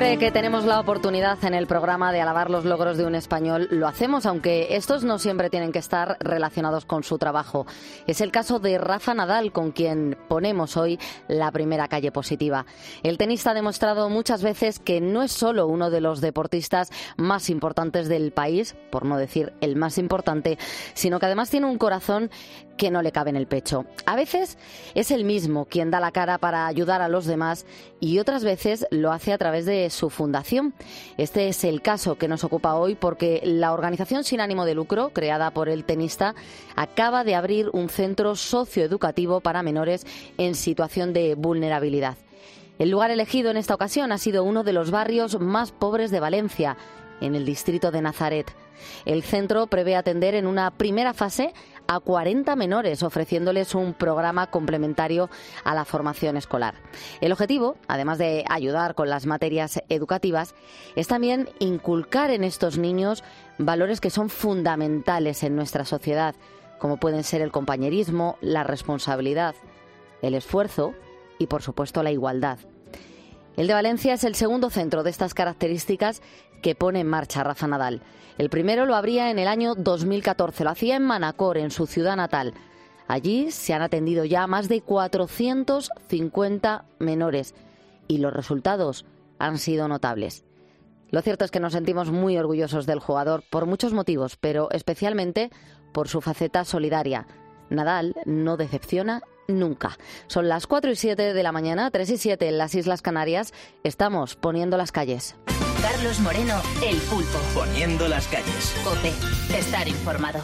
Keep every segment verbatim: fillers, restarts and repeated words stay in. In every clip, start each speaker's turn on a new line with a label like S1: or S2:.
S1: Siempre que tenemos la oportunidad en el programa de alabar los logros de un español, lo hacemos, aunque estos no siempre tienen que estar relacionados con su trabajo. Es el caso de Rafa Nadal, con quien ponemos hoy la primera calle positiva. El tenista ha demostrado muchas veces que no es solo uno de los deportistas más importantes del país, por no decir el más importante, sino que además tiene un corazón que no le cabe en el pecho. A veces es él mismo quien da la cara para ayudar a los demás y otras veces lo hace a través de su fundación. Este es el caso que nos ocupa hoy porque la organización sin ánimo de lucro, creada por el tenista, acaba de abrir un centro socioeducativo para menores en situación de vulnerabilidad. El lugar elegido en esta ocasión ha sido uno de los barrios más pobres de Valencia, en el distrito de Nazaret. El centro prevé atender en una primera fase a cuarenta menores, ofreciéndoles un programa complementario a la formación escolar. El objetivo, además de ayudar con las materias educativas, es también inculcar en estos niños valores que son fundamentales en nuestra sociedad, como pueden ser el compañerismo, la responsabilidad, el esfuerzo y, por supuesto, la igualdad. El de Valencia es el segundo centro de estas características que pone en marcha Rafa Nadal. El primero lo abría en el año dos mil catorce, lo hacía en Manacor, en su ciudad natal. Allí se han atendido ya más de cuatrocientos cincuenta menores y los resultados han sido notables. Lo cierto es que nos sentimos muy orgullosos del jugador por muchos motivos, pero especialmente por su faceta solidaria. Nadal no decepciona nunca. Son las cuatro y siete de la mañana, tres y siete en las Islas Canarias. Estamos poniendo las calles.
S2: Carlos Moreno, El Pulpo.
S3: Poniendo las calles.
S2: COPE. Estar informado.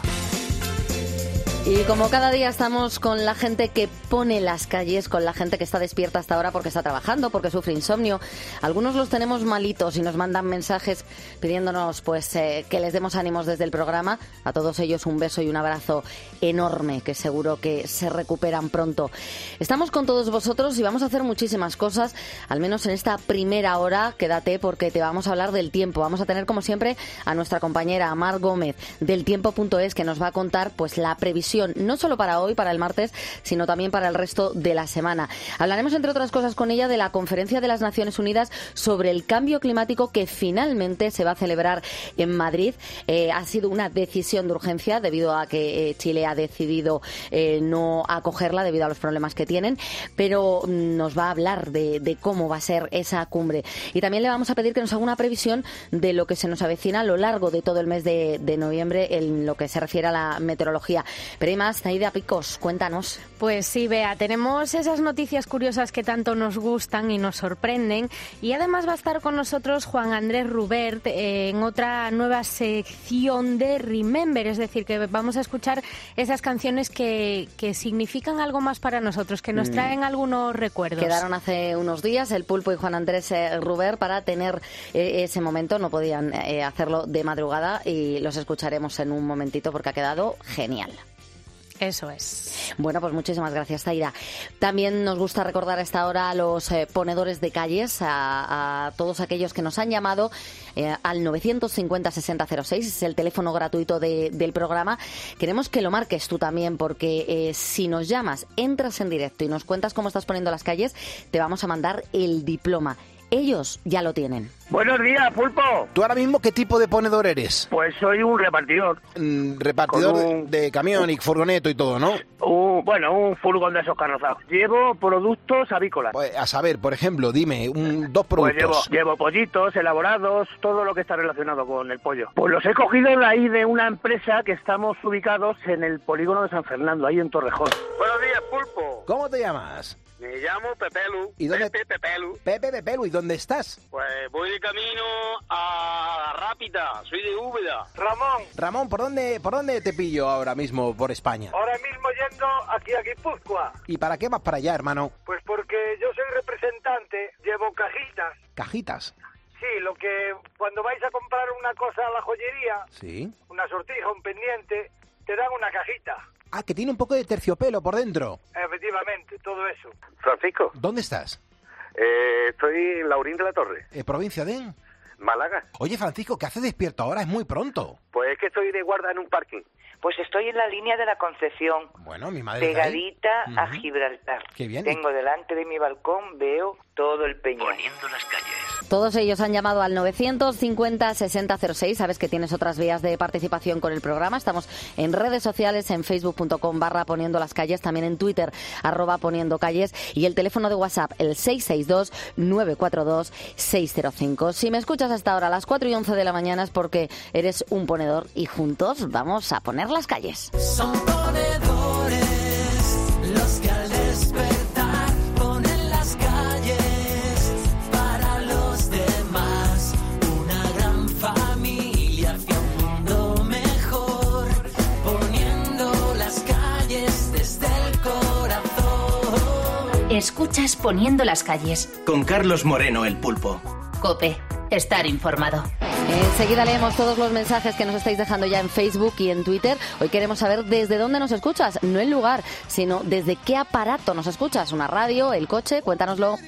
S1: Y como cada día estamos con la gente que pone las calles, con la gente que está despierta hasta ahora porque está trabajando, porque sufre insomnio. Algunos los tenemos malitos y nos mandan mensajes pidiéndonos pues eh, que les demos ánimos desde el programa. A todos ellos un beso y un abrazo enorme, que seguro que se recuperan pronto. Estamos con todos vosotros y vamos a hacer muchísimas cosas, al menos en esta primera hora. Quédate porque te vamos a hablar del tiempo. Vamos a tener, como siempre, a nuestra compañera Mar Gómez del tiempo punto es, que nos va a contar pues la previsión no solo para hoy, para el martes, sino también para el resto de la semana. Hablaremos, entre otras cosas, con ella de la Conferencia de las Naciones Unidas sobre el cambio climático que finalmente se va a celebrar en Madrid. Eh, ha sido una decisión de urgencia debido a que eh, Chile ha decidido eh, no acogerla debido a los problemas que tienen, pero nos va a hablar de, de cómo va a ser esa cumbre. Y también le vamos a pedir que nos haga una previsión de lo que se nos avecina a lo largo de todo el mes de, de noviembre en lo que se refiere a la meteorología. Pero hay más, Naida Picos, cuéntanos.
S4: Pues sí, Bea, tenemos esas noticias curiosas que tanto nos gustan y nos sorprenden, y además va a estar con nosotros Juan Andrés Rubert eh, en otra nueva sección de Remember, es decir, que vamos a escuchar esas canciones que, que significan algo más para nosotros, que nos traen mm. algunos recuerdos.
S1: Quedaron hace unos días el Pulpo y Juan Andrés eh, Rubert para tener eh, ese momento, no podían eh, hacerlo de madrugada y los escucharemos en un momentito porque ha quedado genial.
S4: Eso es.
S1: Bueno, pues muchísimas gracias, Taira. También nos gusta recordar a esta hora a los eh, ponedores de calles, a, a todos aquellos que nos han llamado eh, al novecientos cincuenta sesenta cero seis, es el teléfono gratuito de, del programa. Queremos que lo marques tú también, porque eh, si nos llamas, entras en directo y nos cuentas cómo estás poniendo las calles, te vamos a mandar el diploma. Ellos ya lo tienen.
S5: Buenos días, Pulpo.
S6: ¿Tú ahora mismo qué tipo de ponedor eres?
S5: Pues soy un repartidor.
S6: Mm, repartidor un... de camión y furgoneto y todo, ¿no?
S5: Un, bueno, un furgón de esos carrozados. Llevo productos avícolas.
S6: Pues, a saber, por ejemplo, dime, un, dos productos.
S5: Pues llevo, llevo pollitos, elaborados, todo lo que está relacionado con el pollo. Pues los he cogido de ahí de una empresa que estamos ubicados en el polígono de San Fernando, ahí en Torrejón.
S7: Buenos días, Pulpo.
S6: ¿Cómo te llamas?
S7: Me llamo Pepelu.
S6: ¿Y dónde?
S7: Pepe Pepelu.
S6: Pepe Pepelu, ¿y dónde estás?
S7: Pues voy de camino a Rápita, soy de Úbeda.
S8: Ramón.
S6: Ramón, ¿por dónde, por dónde te pillo ahora mismo por España?
S8: Ahora mismo yendo aquí a Guipúzcoa.
S6: ¿Y para qué vas para allá, hermano?
S8: Pues porque yo soy representante, llevo cajitas.
S6: ¿Cajitas?
S8: Sí, lo que cuando vais a comprar una cosa a la joyería,
S6: sí,
S8: una sortija, un pendiente, te dan una cajita.
S6: Ah, que tiene un poco de terciopelo por dentro.
S8: Efectivamente, todo eso.
S7: Francisco.
S6: ¿Dónde estás?
S7: Eh, estoy en Laurín de la Torre.
S6: ¿Eh, ¿Provincia de?
S7: Málaga.
S6: Oye, Francisco, ¿qué haces despierto ahora? Es muy pronto.
S7: Pues es que estoy de guarda en un parking.
S3: Pues estoy en la línea de la Concepción.
S6: Bueno, mi madre
S3: pegadita
S6: está ahí.
S3: a Gibraltar.
S6: Qué bien.
S3: Tengo delante de mi balcón, veo todo el peñón.
S7: Poniendo las calles.
S1: Todos ellos han llamado al novecientos cincuenta sesenta cero seis. Sabes que tienes otras vías de participación con el programa. Estamos en redes sociales, en facebook punto com barra poniendo las calles, también en Twitter, arroba poniendo calles, y el teléfono de WhatsApp, el seis seis dos nueve cuatro dos seis cero cinco. Si me escuchas hasta ahora a las cuatro y once de la mañana es porque eres un ponedor y juntos vamos a poner las calles.
S9: Son ponedores los que al despertar ponen las calles para los demás. Una gran familia hacia un mundo mejor, poniendo las calles desde el corazón.
S2: Escuchas Poniendo las calles.
S10: Con Carlos Moreno, el Pulpo.
S2: COPE. Estar informado.
S1: Enseguida leemos todos los mensajes que nos estáis dejando ya en Facebook y en Twitter. Hoy queremos saber desde dónde nos escuchas, no el lugar, sino desde qué aparato nos escuchas. Una radio, el coche, cuéntanoslo.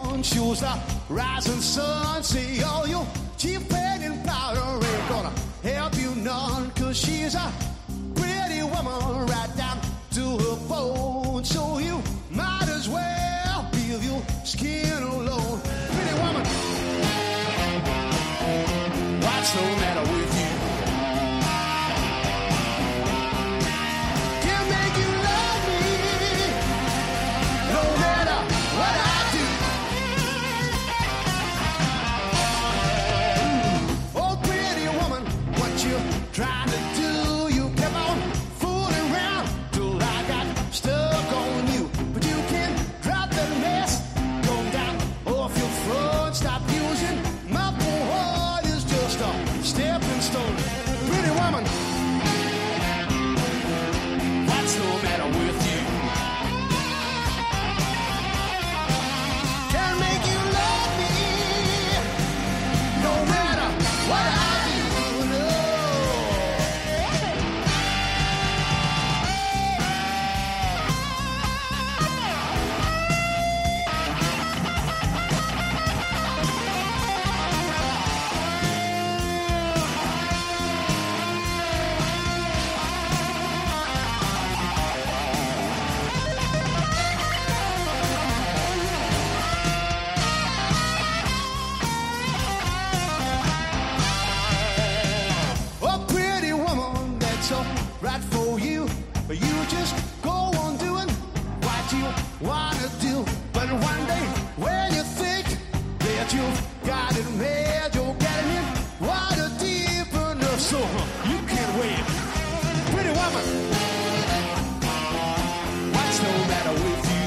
S9: What's the matter with you? Can't make you love me, no matter what I do. Oh, pretty woman, what you trying to do? You kept on fooling around till I got stuck on you. But you can drop the mess, come down off your front, stop using my poor heart is just a stepping stone. Pretty woman, what's the matter with you? Can't make you love me, no matter what I do. No. A pretty woman, that's all right for you. You just go on doing what you wanna do. But one day, when you think that you've got it made, you're getting in water deep enough, so you can't wait. Pretty woman, what's the matter with you?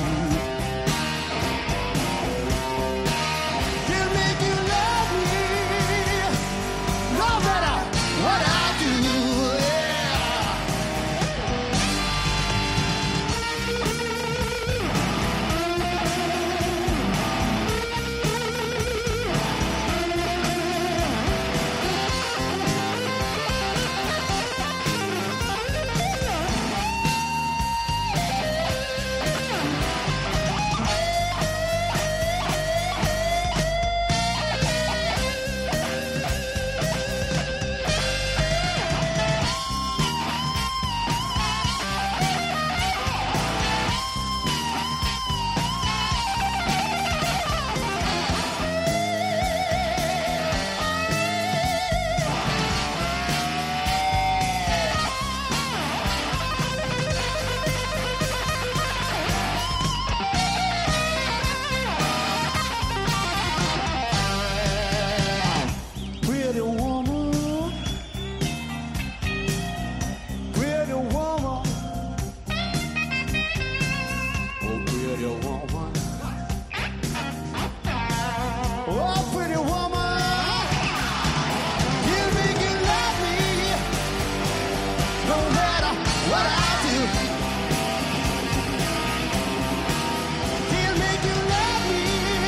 S9: Can't make you love me, no matter what I do, pretty woman, pretty woman, oh pretty woman, oh pretty woman, you make you love me, no matter what I do. He'll make you love me,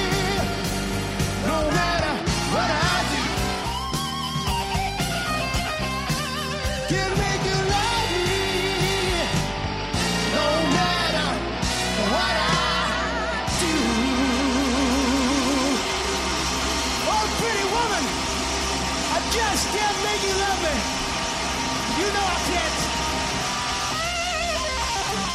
S9: no matter what I do. He'll make you love me, no matter what I do. Oh, pretty woman, I just can't make you love me. You know I can't.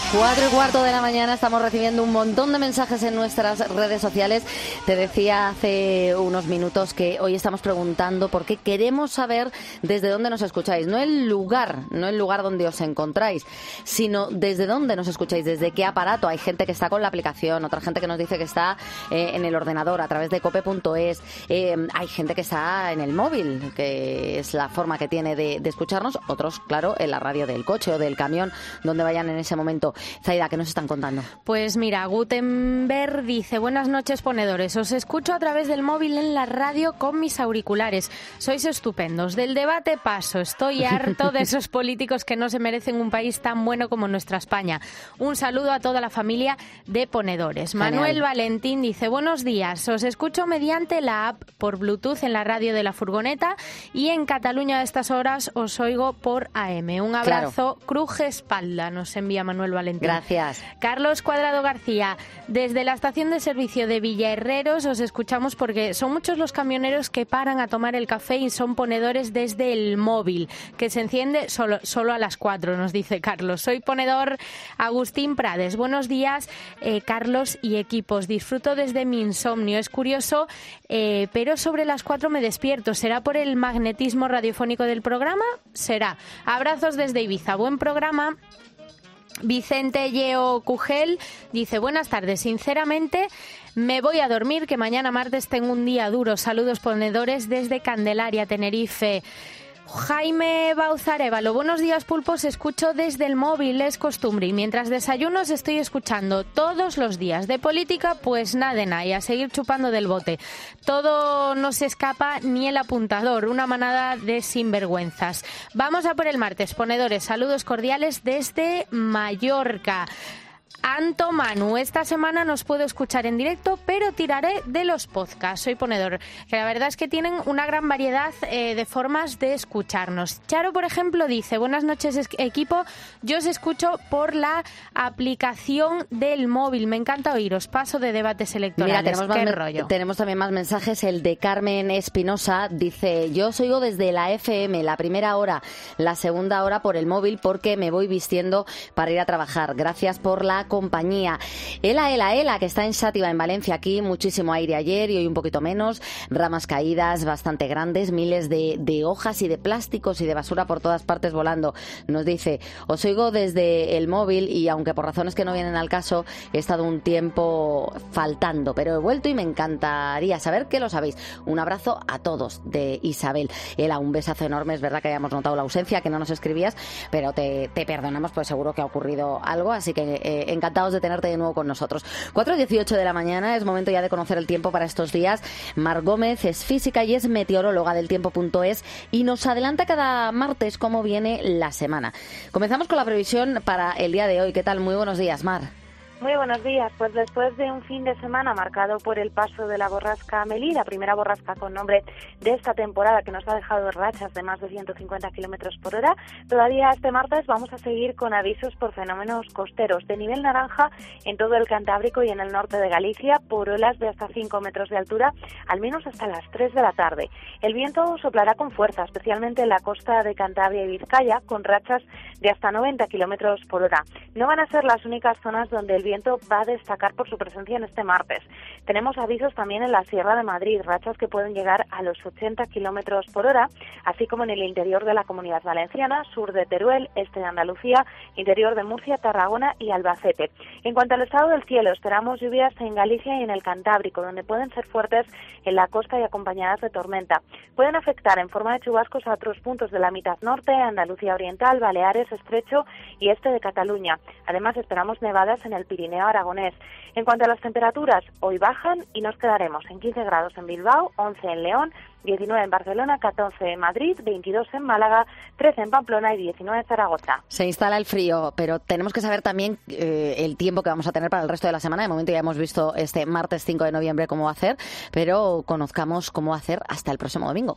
S1: Cuatro y cuarto de la mañana, estamos recibiendo un montón de mensajes en nuestras redes sociales. Te decía hace unos minutos que hoy estamos preguntando porque queremos saber desde dónde nos escucháis. No el lugar, no el lugar donde os encontráis, sino desde dónde nos escucháis, desde qué aparato. Hay gente que está con la aplicación, otra gente que nos dice que está eh, en el ordenador a través de cope punto es. Eh, hay gente que está en el móvil, que es la forma que tiene de, de escucharnos. Otros, claro, en la radio del coche o del camión, donde vayan en ese momento. Zaida, ¿qué nos están contando?
S4: Pues mira, Gutenberg dice: buenas noches, ponedores. Os escucho a través del móvil en la radio con mis auriculares. Sois estupendos. Del debate paso. Estoy harto de esos políticos que no se merecen un país tan bueno como nuestra España. Un saludo a toda la familia de ponedores.
S1: Genial.
S4: Manuel Valentín dice: buenos días. Os escucho mediante la app por Bluetooth en la radio de la furgoneta y en Cataluña a estas horas os oigo por A M. Un abrazo, claro. Cruje espalda, nos envía Manuel Valentín.
S1: Gracias.
S4: Carlos Cuadrado García, desde la estación de servicio de Villaherreros os escuchamos porque son muchos los camioneros que paran a tomar el café y son ponedores desde el móvil, que se enciende solo, solo a las cuatro, nos dice Carlos. Soy ponedor. Agustín Prades, buenos días, eh, Carlos y equipos. Disfruto desde mi insomnio. Es curioso, eh, pero sobre las cuatro me despierto. ¿Será por el magnetismo radiofónico del programa? Será. Abrazos desde Ibiza. Buen programa. Vicente Yeo Cugel dice: buenas tardes, sinceramente me voy a dormir, que mañana martes tengo un día duro. Saludos, ponedores, desde Candelaria, Tenerife. Jaime Bauzarévalo, buenos días, pulpos, escucho desde el móvil, es costumbre, y mientras desayuno os estoy escuchando todos los días. De política, pues nada de nada, y a seguir chupando del bote. Todo no se escapa ni el apuntador, una manada de sinvergüenzas. Vamos a por el martes, ponedores, saludos cordiales desde Mallorca. Anto Manu, esta semana nos puedo escuchar en directo, pero tiraré de los podcasts. Soy ponedor, que la verdad es que tienen una gran variedad eh, de formas de escucharnos. Charo, por ejemplo, dice: buenas noches, equipo, yo os escucho por la aplicación del móvil. Me encanta oíros, paso de debates electorales.
S1: Mira, tenemos,
S4: ¿Qué
S1: más
S4: rollo?
S1: tenemos también más mensajes. El de Carmen Espinosa dice: yo os oigo desde la F M, la primera hora, la segunda hora por el móvil, porque me voy vistiendo para ir a trabajar. Gracias por la compañía. Ela, Ela, Ela, que está en Xàtiva, en Valencia. Aquí muchísimo aire ayer y hoy un poquito menos, ramas caídas bastante grandes, miles de, de hojas y de plásticos y de basura por todas partes volando. Nos dice: os oigo desde el móvil y aunque por razones que no vienen al caso he estado un tiempo faltando, pero he vuelto y me encantaría saber que lo sabéis. Un abrazo a todos, de Isabel. Ela, un besazo enorme. Es verdad que hayamos notado la ausencia, que no nos escribías, pero te, te perdonamos, pues seguro que ha ocurrido algo, así que eh, encantados de tenerte de nuevo con nosotros. cuatro y dieciocho de la mañana, es momento ya de conocer el tiempo para estos días. Mar Gómez es física y es meteoróloga del tiempo punto es y nos adelanta cada martes cómo viene la semana. Comenzamos con la previsión para el día de hoy. ¿Qué tal? Muy buenos días, Mar.
S11: Muy buenos días. Pues después de un fin de semana marcado por el paso de la borrasca Amélie, la primera borrasca con nombre de esta temporada que nos ha dejado rachas de más de ciento cincuenta kilómetros por hora, todavía este martes vamos a seguir con avisos por fenómenos costeros de nivel naranja en todo el Cantábrico y en el norte de Galicia por olas de hasta cinco metros de altura, al menos hasta las tres de la tarde. El viento soplará con fuerza, especialmente en la costa de Cantabria y Vizcaya, con rachas de hasta noventa kilómetros por hora. No van a ser las únicas zonas donde el viento va a destacar por su presencia en este martes. Tenemos avisos también en la Sierra de Madrid, rachas que pueden llegar a los ochenta kilómetros por hora, así como en el interior de la Comunidad Valenciana, sur de Teruel, este de Andalucía, interior de Murcia, Tarragona y Albacete. En cuanto al estado del cielo, esperamos lluvias en Galicia y en el Cantábrico, donde pueden ser fuertes en la costa y acompañadas de tormenta. Pueden afectar en forma de chubascos a otros puntos de la mitad norte, Andalucía Oriental, Baleares, Estrecho y este de Cataluña. Además, esperamos nevadas en el Pirineo aragonés. En cuanto a las temperaturas, hoy bajan y nos quedaremos en quince grados en Bilbao, once en León, diecinueve en Barcelona, catorce en Madrid, veintidós en Málaga, trece en Pamplona y diecinueve en Zaragoza.
S1: Se instala el frío, pero tenemos que saber también eh, el tiempo que vamos a tener para el resto de la semana. De momento ya hemos visto este martes cinco de noviembre cómo va a hacer, pero conozcamos cómo va a hacer hasta el próximo domingo.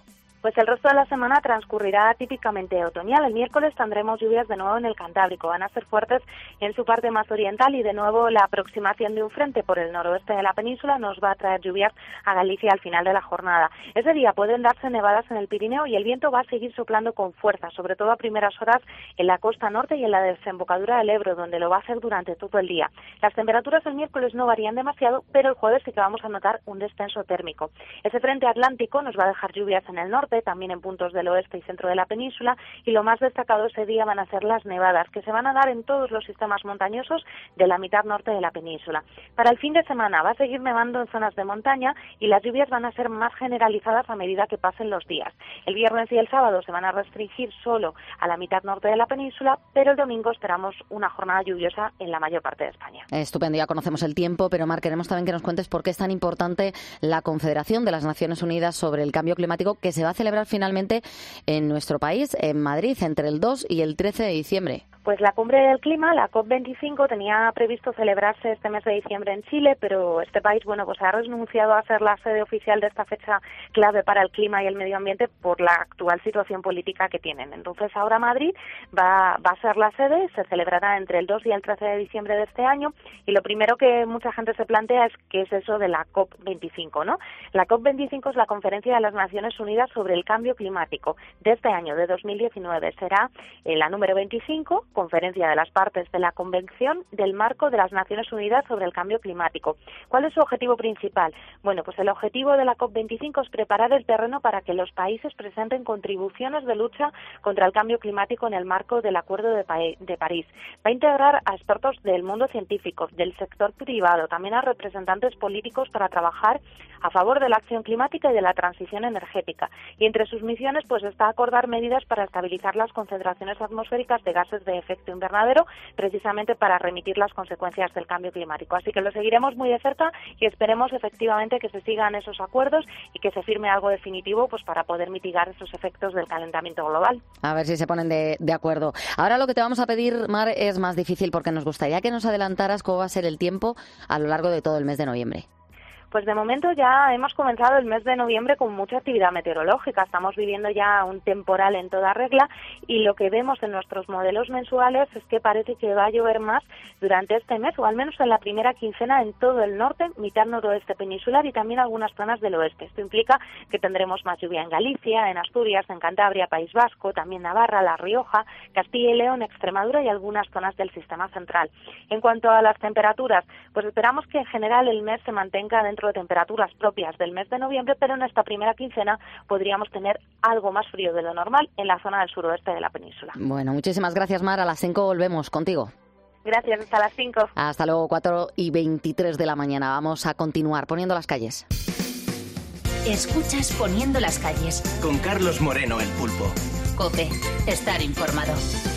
S11: Pues el resto de la semana transcurrirá típicamente otoñal. El miércoles tendremos lluvias de nuevo en el Cantábrico. Van a ser fuertes en su parte más oriental y de nuevo la aproximación de un frente por el noroeste de la península nos va a traer lluvias a Galicia al final de la jornada. Ese día pueden darse nevadas en el Pirineo y el viento va a seguir soplando con fuerza, sobre todo a primeras horas en la costa norte y en la desembocadura del Ebro, donde lo va a hacer durante todo el día. Las temperaturas el miércoles no varían demasiado, pero el jueves sí que vamos a notar un descenso térmico. Ese frente atlántico nos va a dejar lluvias en el norte, también en puntos del oeste y centro de la península, y lo más destacado ese día van a ser las nevadas, que se van a dar en todos los sistemas montañosos de la mitad norte de la península. Para el fin de semana va a seguir nevando en zonas de montaña y las lluvias van a ser más generalizadas a medida que pasen los días. El viernes y el sábado se van a restringir solo a la mitad norte de la península, pero el domingo esperamos una jornada lluviosa en la mayor parte de España.
S1: Estupendo, ya conocemos el tiempo, pero Mar, queremos también que nos cuentes por qué es tan importante la Confederación de las Naciones Unidas sobre el Cambio Climático, que se va a celebrar finalmente en nuestro país, en Madrid, entre el dos y el trece de diciembre.
S11: Pues la cumbre del clima, la COP veinticinco, tenía previsto celebrarse este mes de diciembre en Chile, pero este país, bueno, pues ha renunciado a ser la sede oficial de esta fecha clave para el clima y el medio ambiente por la actual situación política que tienen. Entonces ahora Madrid va, va a ser la sede, se celebrará entre el dos y el trece de diciembre de este año, y lo primero que mucha gente se plantea es qué es eso de la COP veinticinco, ¿no? La COP veinticinco es la Conferencia de las Naciones Unidas sobre el Cambio Climático de este año, de dos mil diecinueve. Será eh, la número veinticinco, Conferencia de las Partes de la Convención del Marco de las Naciones Unidas sobre el Cambio Climático. ¿Cuál es su objetivo principal? Bueno, pues el objetivo de la COP veinticinco es preparar el terreno para que los países presenten contribuciones de lucha contra el cambio climático en el marco del Acuerdo de, pa- de París. Va a integrar a expertos del mundo científico, del sector privado, también a representantes políticos para trabajar a favor de la acción climática y de la transición energética. Y entre sus misiones pues está acordar medidas para estabilizar las concentraciones atmosféricas de gases de efecto invernadero, precisamente para remitir las consecuencias del cambio climático. Así que lo seguiremos muy de cerca y esperemos efectivamente que se sigan esos acuerdos y que se firme algo definitivo pues para poder mitigar esos efectos del calentamiento global.
S1: A ver si se ponen de, de acuerdo. Ahora lo que te vamos a pedir, Mar, es más difícil porque nos gustaría que nos adelantaras cómo va a ser el tiempo a lo largo de todo el mes de noviembre.
S11: Pues de momento ya hemos comenzado el mes de noviembre con mucha actividad meteorológica. Estamos viviendo ya un temporal en toda regla y lo que vemos en nuestros modelos mensuales es que parece que va a llover más durante este mes, o al menos en la primera quincena en todo el norte, mitad noroeste peninsular y también algunas zonas del oeste. Esto implica que tendremos más lluvia en Galicia, en Asturias, en Cantabria, País Vasco, también Navarra, La Rioja, Castilla y León, Extremadura y algunas zonas del sistema central. En cuanto a las temperaturas, pues esperamos que en general el mes se mantenga dentro de temperaturas propias del mes de noviembre, pero en esta primera quincena podríamos tener algo más frío de lo normal en la zona del suroeste de la península.
S1: Bueno, muchísimas gracias, Mar. A las cinco volvemos contigo.
S11: Gracias, hasta las cinco.
S1: Hasta luego, cuatro y veintitrés de la mañana. Vamos a continuar poniendo las calles.
S2: Escuchas Poniendo las calles.
S10: Con Carlos Moreno, el pulpo.
S2: COPE. Estar informado.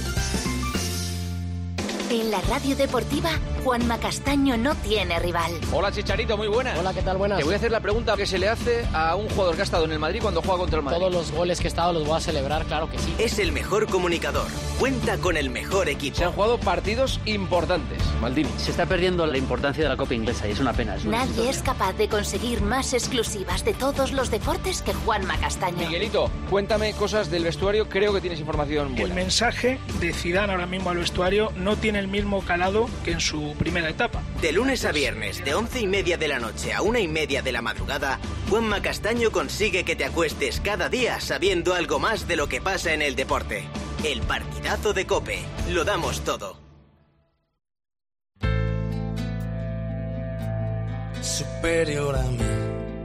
S2: En la radio deportiva, Juanma Castaño no tiene rival.
S12: Hola, Chicharito, muy buenas.
S13: Hola, ¿qué tal? Buenas.
S12: Te voy a hacer la pregunta que se le hace a un jugador que ha estado en el Madrid cuando juega contra el Madrid.
S13: Todos los goles que he estado los voy a celebrar, claro que sí.
S10: Es el mejor comunicador. Cuenta con el mejor equipo.
S12: Se han jugado partidos importantes. Maldini.
S14: Se está perdiendo la importancia de la Copa Inglesa y es una pena. Es una
S2: Nadie
S14: situación.
S2: es capaz de conseguir más exclusivas de todos los deportes que Juanma Castaño.
S12: Miguelito, cuéntame cosas del vestuario. Creo que tienes información buena.
S15: El mensaje de Zidane ahora mismo al vestuario no tiene el mismo calado que en su primera etapa.
S10: De lunes a viernes, de once y media de la noche a una y media de la madrugada, Juanma Castaño consigue que te acuestes cada día sabiendo algo más de lo que pasa en el deporte. El partidazo de COPE. Lo damos todo.
S16: Superior a mí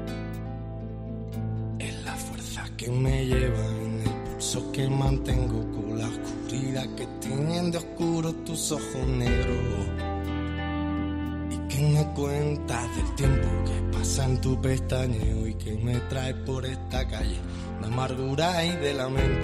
S16: es la fuerza que me lleva en el pulso que mantengo con la oscuridad que tienen de oscuro tus ojos negros y que me cuentas del tiempo que pasa en tu pestañeo y que me trae por esta calle de amargura y de lamento.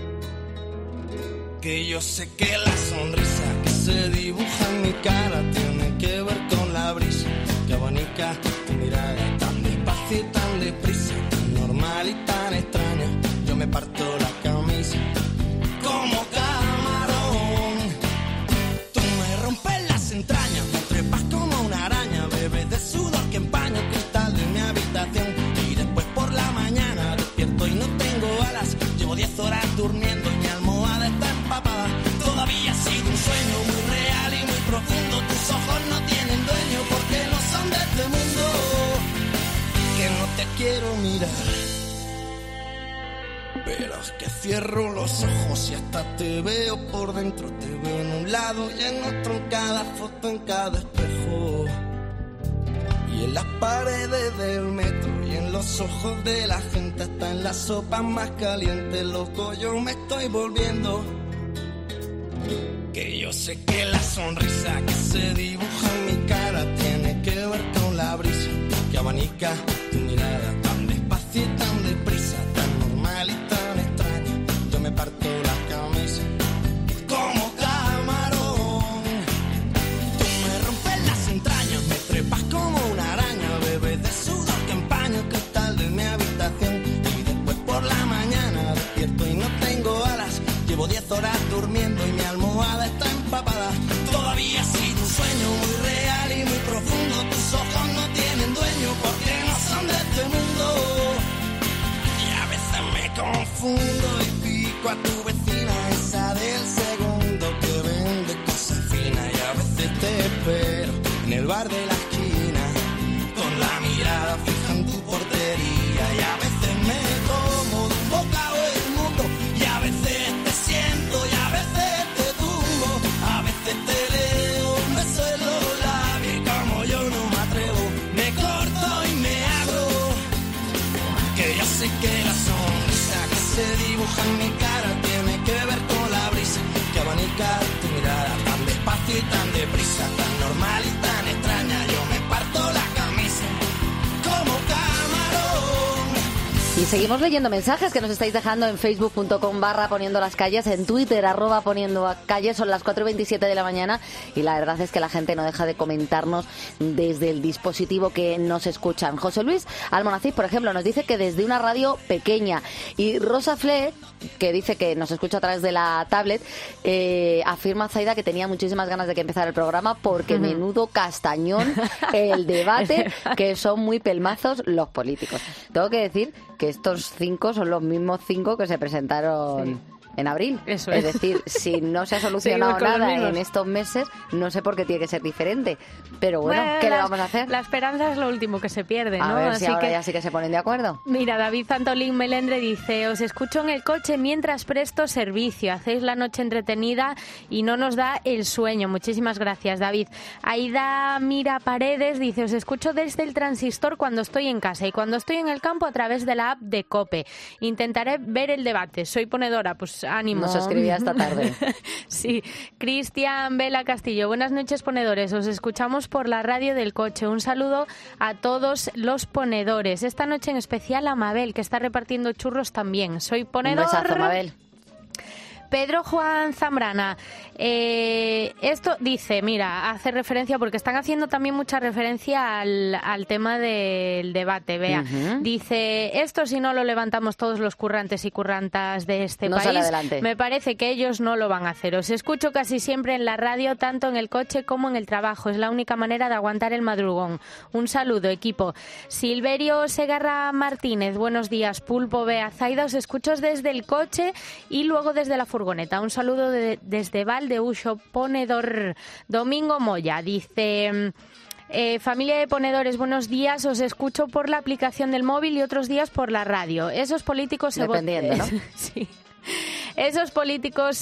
S16: Que yo sé que la sonrisa que se dibuja en mi cara tiene que ver con la brisa que abanica tu mirada tan despacio y tan deprisa, tan normal y tan extraña. Yo me parto la camisa como camarón. Tú me rompes las entrañas, me trepas como una araña, bebes de sudor que empaña el cristal de mi habitación y después por la mañana despierto y no tengo durmiendo y mi almohada está empapada. Todavía ha sido un sueño muy real y muy profundo. Tus ojos no tienen dueño porque no son de este mundo. Que no te quiero mirar, pero es que cierro los ojos y hasta te veo por dentro. Te veo en un lado y en otro, en cada foto, en cada espejo. Y en las paredes del metro y en los ojos de la gente, hasta en las sopas más calientes, loco, yo me estoy volviendo. Que yo sé que la sonrisa que se dibuja en mi cara tiene que ver con la brisa que abanica tu mirada tan despacio y tan deprisa, tan normal y tan extraña. Yo me parto la camisa como camarón. Tú me rompes las entrañas, me trepas como una araña, bebes de sudor que empaña el cristal de mi habitación. Y después por la mañana despierto y no tengo alas. Llevo diez horas durmiendo y mi almohada está empapada. Todavía ha sido un sueño muy real y muy profundo. Tus ojos no tienen dueño porque no son de este mundo. Y a veces me confundo y pico a tu vecina, esa del segundo que vende cosas finas. Y a veces te espero en el bar de la esquina con la mirada fija en tu portería. Y a veces me como de un bocado el mundo. Y a veces te siento y a veces te tumbo. A veces te leo un beso en los labios y como yo no me atrevo, me corto y me abro. Que yo sé que la sonrisa que se dibuja en mi cara tiene que ver con la brisa que abanica tu mirada tan despacio y tan deprisa, tan normal y tan extraña. Yo me parto la camisa como camarón.
S1: Y seguimos leyendo mensajes que nos estáis dejando en facebook punto com barra poniendo las calles, en Twitter arroba poniendo calles. Son las cuatro y veintisiete de la mañana y la verdad es que la gente no deja de comentarnos desde el dispositivo que nos escuchan. José Luis Almonacid, por ejemplo, nos dice que desde una radio pequeña, y Rosa Fle, que dice que nos escucha a través de la tablet, eh, afirma, Zaida, que tenía muchísimas ganas de que empezara el programa porque uh-huh. menudo castañón el debate, que son muy pelmazos los políticos. Tengo que decir que estos cinco son los mismos cinco que se presentaron sí. en abril. Eso es. Es decir, si no se ha solucionado nada en estos meses, no sé por qué tiene que ser diferente. Pero bueno, bueno ¿qué la, le vamos a hacer?
S4: La esperanza es lo último que se pierde, ¿no?
S1: A ver
S4: Así
S1: si ahora
S4: que,
S1: ya sí que se ponen de acuerdo.
S4: Mira, David Antolín Melendre dice: os escucho en el coche mientras presto servicio. Hacéis la noche entretenida y no nos da el sueño. Muchísimas gracias, David. Aida Mira Paredes dice: os escucho desde el transistor cuando estoy en casa y cuando estoy en el campo a través de la app de COPE. Intentaré ver el debate. Soy ponedora, pues ánimo.
S1: Nos escribía esta tarde.
S4: Sí. Cristian Vela Castillo: buenas noches, ponedores. Os escuchamos por la radio del coche. Un saludo a todos los ponedores. Esta noche en especial a Mabel, que está repartiendo churros también. Soy ponedor.
S1: Un besazo, Mabel.
S4: Pedro Juan Zambrana, eh, esto dice, mira, hace referencia, porque están haciendo también mucha referencia al, al tema del debate, vea. Uh-huh. Dice, esto si no lo levantamos todos los currantes y currantas de este
S1: no
S4: país, me parece que ellos no lo van a hacer. Os escucho casi siempre en la radio, tanto en el coche como en el trabajo. Es la única manera de aguantar el madrugón. Un saludo, equipo. Silverio Segarra Martínez, buenos días. Pulpo, vea, Zaida, os escucho desde el coche y luego desde la furgoneta. Un saludo de, desde Valdeuxo, ponedor. Domingo Moya dice: eh, familia de ponedores, buenos días, os escucho por la aplicación del móvil y otros días por la radio. Esos políticos se
S1: dependiendo, ¿no?
S4: Sí. Esos políticos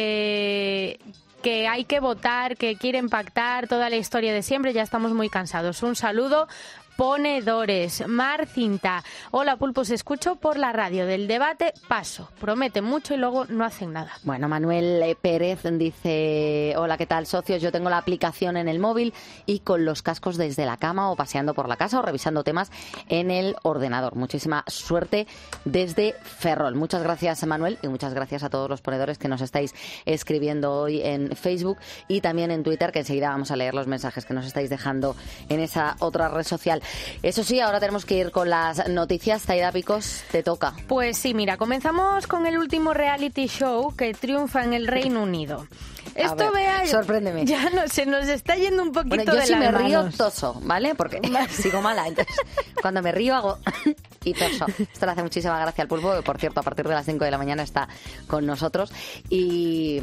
S4: eh, que hay que votar, que quieren pactar, toda la historia de siempre, ya estamos muy cansados. Un saludo, ponedores. Mar Cinta: hola, Pulpos, escucho por la radio del debate, paso. Prometen mucho y luego no hacen nada.
S1: Bueno, Manuel Pérez dice: hola, ¿qué tal, socios? Yo tengo la aplicación en el móvil y con los cascos desde la cama o paseando por la casa o revisando temas en el ordenador. Muchísima suerte desde Ferrol. Muchas gracias, Manuel, y muchas gracias a todos los ponedores que nos estáis escribiendo hoy en Facebook y también en Twitter, que enseguida vamos a leer los mensajes que nos estáis dejando en esa otra red social. Eso sí, ahora tenemos que ir con las noticias. Zaida Picos, te toca.
S4: Pues sí, mira, comenzamos con el último reality show que triunfa en el Reino Unido. Esto,
S1: ver,
S4: vea,
S1: sorpréndeme.
S4: Ya no, se nos está yendo un poquito
S1: bueno, yo
S4: de
S1: sí
S4: las
S1: me río
S4: manos.
S1: toso, ¿vale? Porque sigo mala. Entonces, cuando me río hago y toso. Esto le hace muchísima gracia al Pulpo, que por cierto, a partir de las cinco de la mañana está con nosotros y,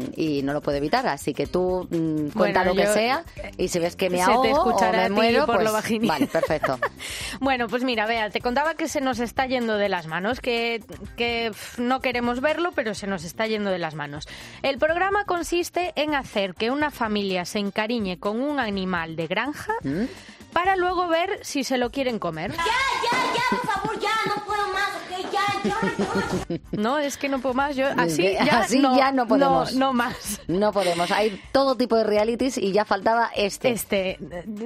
S1: y no lo puedo evitar. Así que tú mmm, cuenta
S4: bueno,
S1: lo que
S4: yo,
S1: sea y si ves que me
S4: se
S1: ahogo
S4: te escuchará
S1: o me
S4: a ti
S1: muero,
S4: por
S1: pues
S4: lo vaginil.
S1: vale, perfecto.
S4: Bueno, pues mira, vea, te contaba que se nos está yendo de las manos, que, que pff, no queremos verlo, pero se nos está yendo de las manos. El programa consiste en hacer que una familia se encariñe con un animal de granja ¿Mm? para luego ver si se lo quieren comer.
S17: Ya, ya, ya, por favor, ya, no puedo más, ok, ya, ya, ya.
S4: No, es que no puedo más, yo así ya,
S1: así
S4: no,
S1: ya no podemos.
S4: No, no más.
S1: No podemos, hay todo tipo de realities y ya faltaba este.
S4: Este,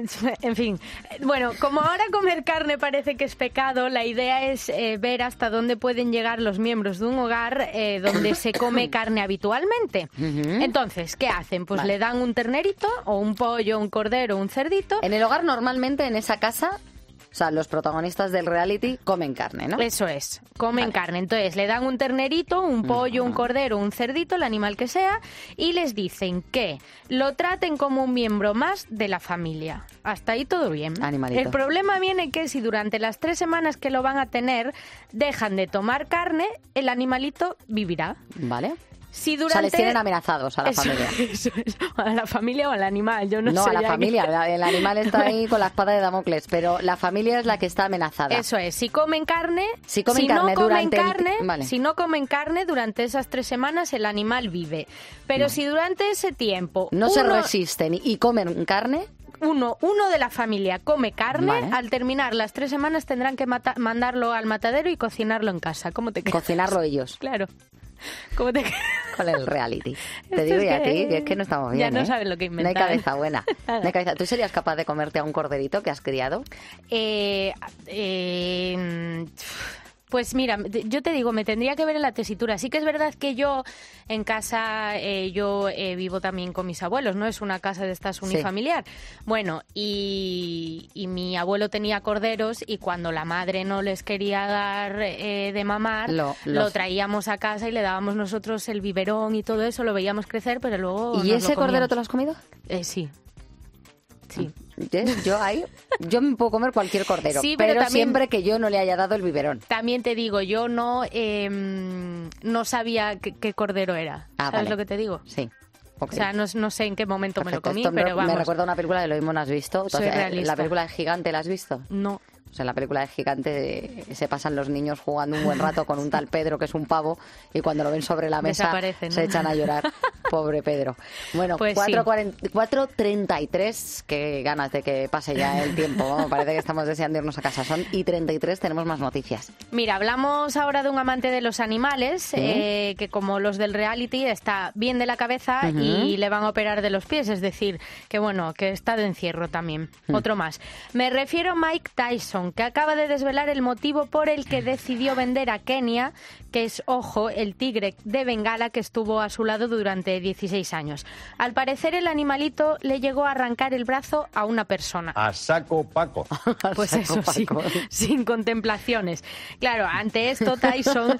S4: en fin. Bueno, como ahora comer carne parece que es pecado, la idea es eh, ver hasta dónde pueden llegar los miembros de un hogar eh, donde se come carne habitualmente. Uh-huh. Entonces, ¿qué hacen? Pues vale. le dan un ternerito o un pollo, un cordero, un cerdito.
S1: En el hogar normalmente, en esa casa, o sea, los protagonistas del reality comen carne, ¿no?
S4: Eso es, comen vale. carne. Entonces, le dan un ternerito, un pollo, uh-huh. un cordero, un cerdito, el animal que sea, y les dicen que lo traten como un miembro más de la familia. Hasta ahí todo bien.
S1: Animalito.
S4: El problema viene que si durante las tres semanas que lo van a tener dejan de tomar carne, el animalito vivirá.
S1: Vale.
S4: Si durante...
S1: O sea, les tienen amenazados a la
S4: eso,
S1: familia.
S4: Eso es. A la familia o al animal, yo no,
S1: no
S4: sé.
S1: No, a la familia.
S4: Que...
S1: El animal está ahí con la espada de Damocles, pero la familia es la que está amenazada.
S4: Eso es. Si comen carne...
S1: Si comen
S4: si
S1: carne
S4: no comen
S1: durante...
S4: Carne,
S1: el... vale.
S4: Si no comen carne durante esas tres semanas, el animal vive. Pero vale. si durante ese tiempo...
S1: No
S4: uno...
S1: se resisten y comen carne...
S4: Uno, uno de la familia come carne,
S1: vale.
S4: al terminar las tres semanas tendrán que mata- mandarlo al matadero y cocinarlo en casa. ¿Cómo te quedas?
S1: Cocinarlo ellos.
S4: Claro. ¿Cómo te quedas?
S1: Con el reality. Te digo ya a ti que es que no estamos bien,
S4: Ya no
S1: ¿eh?
S4: sabes lo que inventar.
S1: No hay cabeza buena. No hay cabeza. ¿Tú serías capaz de comerte a un corderito que has criado?
S4: Eh... eh Pues mira, yo te digo, me tendría que ver en la tesitura. Sí que es verdad que yo en casa, eh, yo eh, vivo también con mis abuelos, ¿no? Es una casa de estas unifamiliar. Sí. Bueno, y, y mi abuelo tenía corderos y cuando la madre no les quería dar eh, de mamar,
S1: lo, los...
S4: lo traíamos a casa y le dábamos nosotros el biberón y todo eso, lo veíamos crecer, pero luego
S1: ¿Y ese cordero te lo has comido?
S4: Eh, sí. Sí.
S1: Yo ahí, yo me puedo comer cualquier cordero,
S4: sí, pero,
S1: pero
S4: también,
S1: siempre que yo no le haya dado el biberón.
S4: También te digo, yo no eh, no sabía qué, qué cordero era.
S1: Ah,
S4: ¿Sabes
S1: vale.
S4: lo que te digo?
S1: Sí. Okay.
S4: O sea, no, no sé en qué momento
S1: Perfecto.
S4: me lo comí,
S1: Esto
S4: pero vamos.
S1: Me recuerda a una película que lo mismo no has visto.
S4: Soy realista.
S1: La película de Gigante, ¿la has visto?
S4: No.
S1: O sea, en la película de Gigante se pasan los niños jugando un buen rato con un tal Pedro, que es un pavo, y cuando lo ven sobre la mesa
S4: ¿no?
S1: se echan a llorar. Pobre Pedro. Bueno,
S4: pues
S1: cuatro treinta y tres, qué ganas de que pase ya el tiempo. ¿no? Parece que estamos deseando irnos a casa. Son y treinta y tres, tenemos más noticias.
S4: Mira, hablamos ahora de un amante de los animales, ¿sí? eh, que como los del reality está bien de la cabeza uh-huh. y le van a operar de los pies. Es decir, que bueno, que está de encierro también. Uh-huh. Otro más. Me refiero a Mike Tyson, que acaba de desvelar el motivo por el que decidió vender a Kenia, que es, ojo, el tigre de Bengala que estuvo a su lado durante dieciséis años. Al parecer, el animalito le llegó a arrancar el brazo a una persona.
S18: A saco Paco.
S4: Pues
S1: saco
S4: eso, sí,
S1: Paco.
S4: Sin contemplaciones. Claro, ante esto Tyson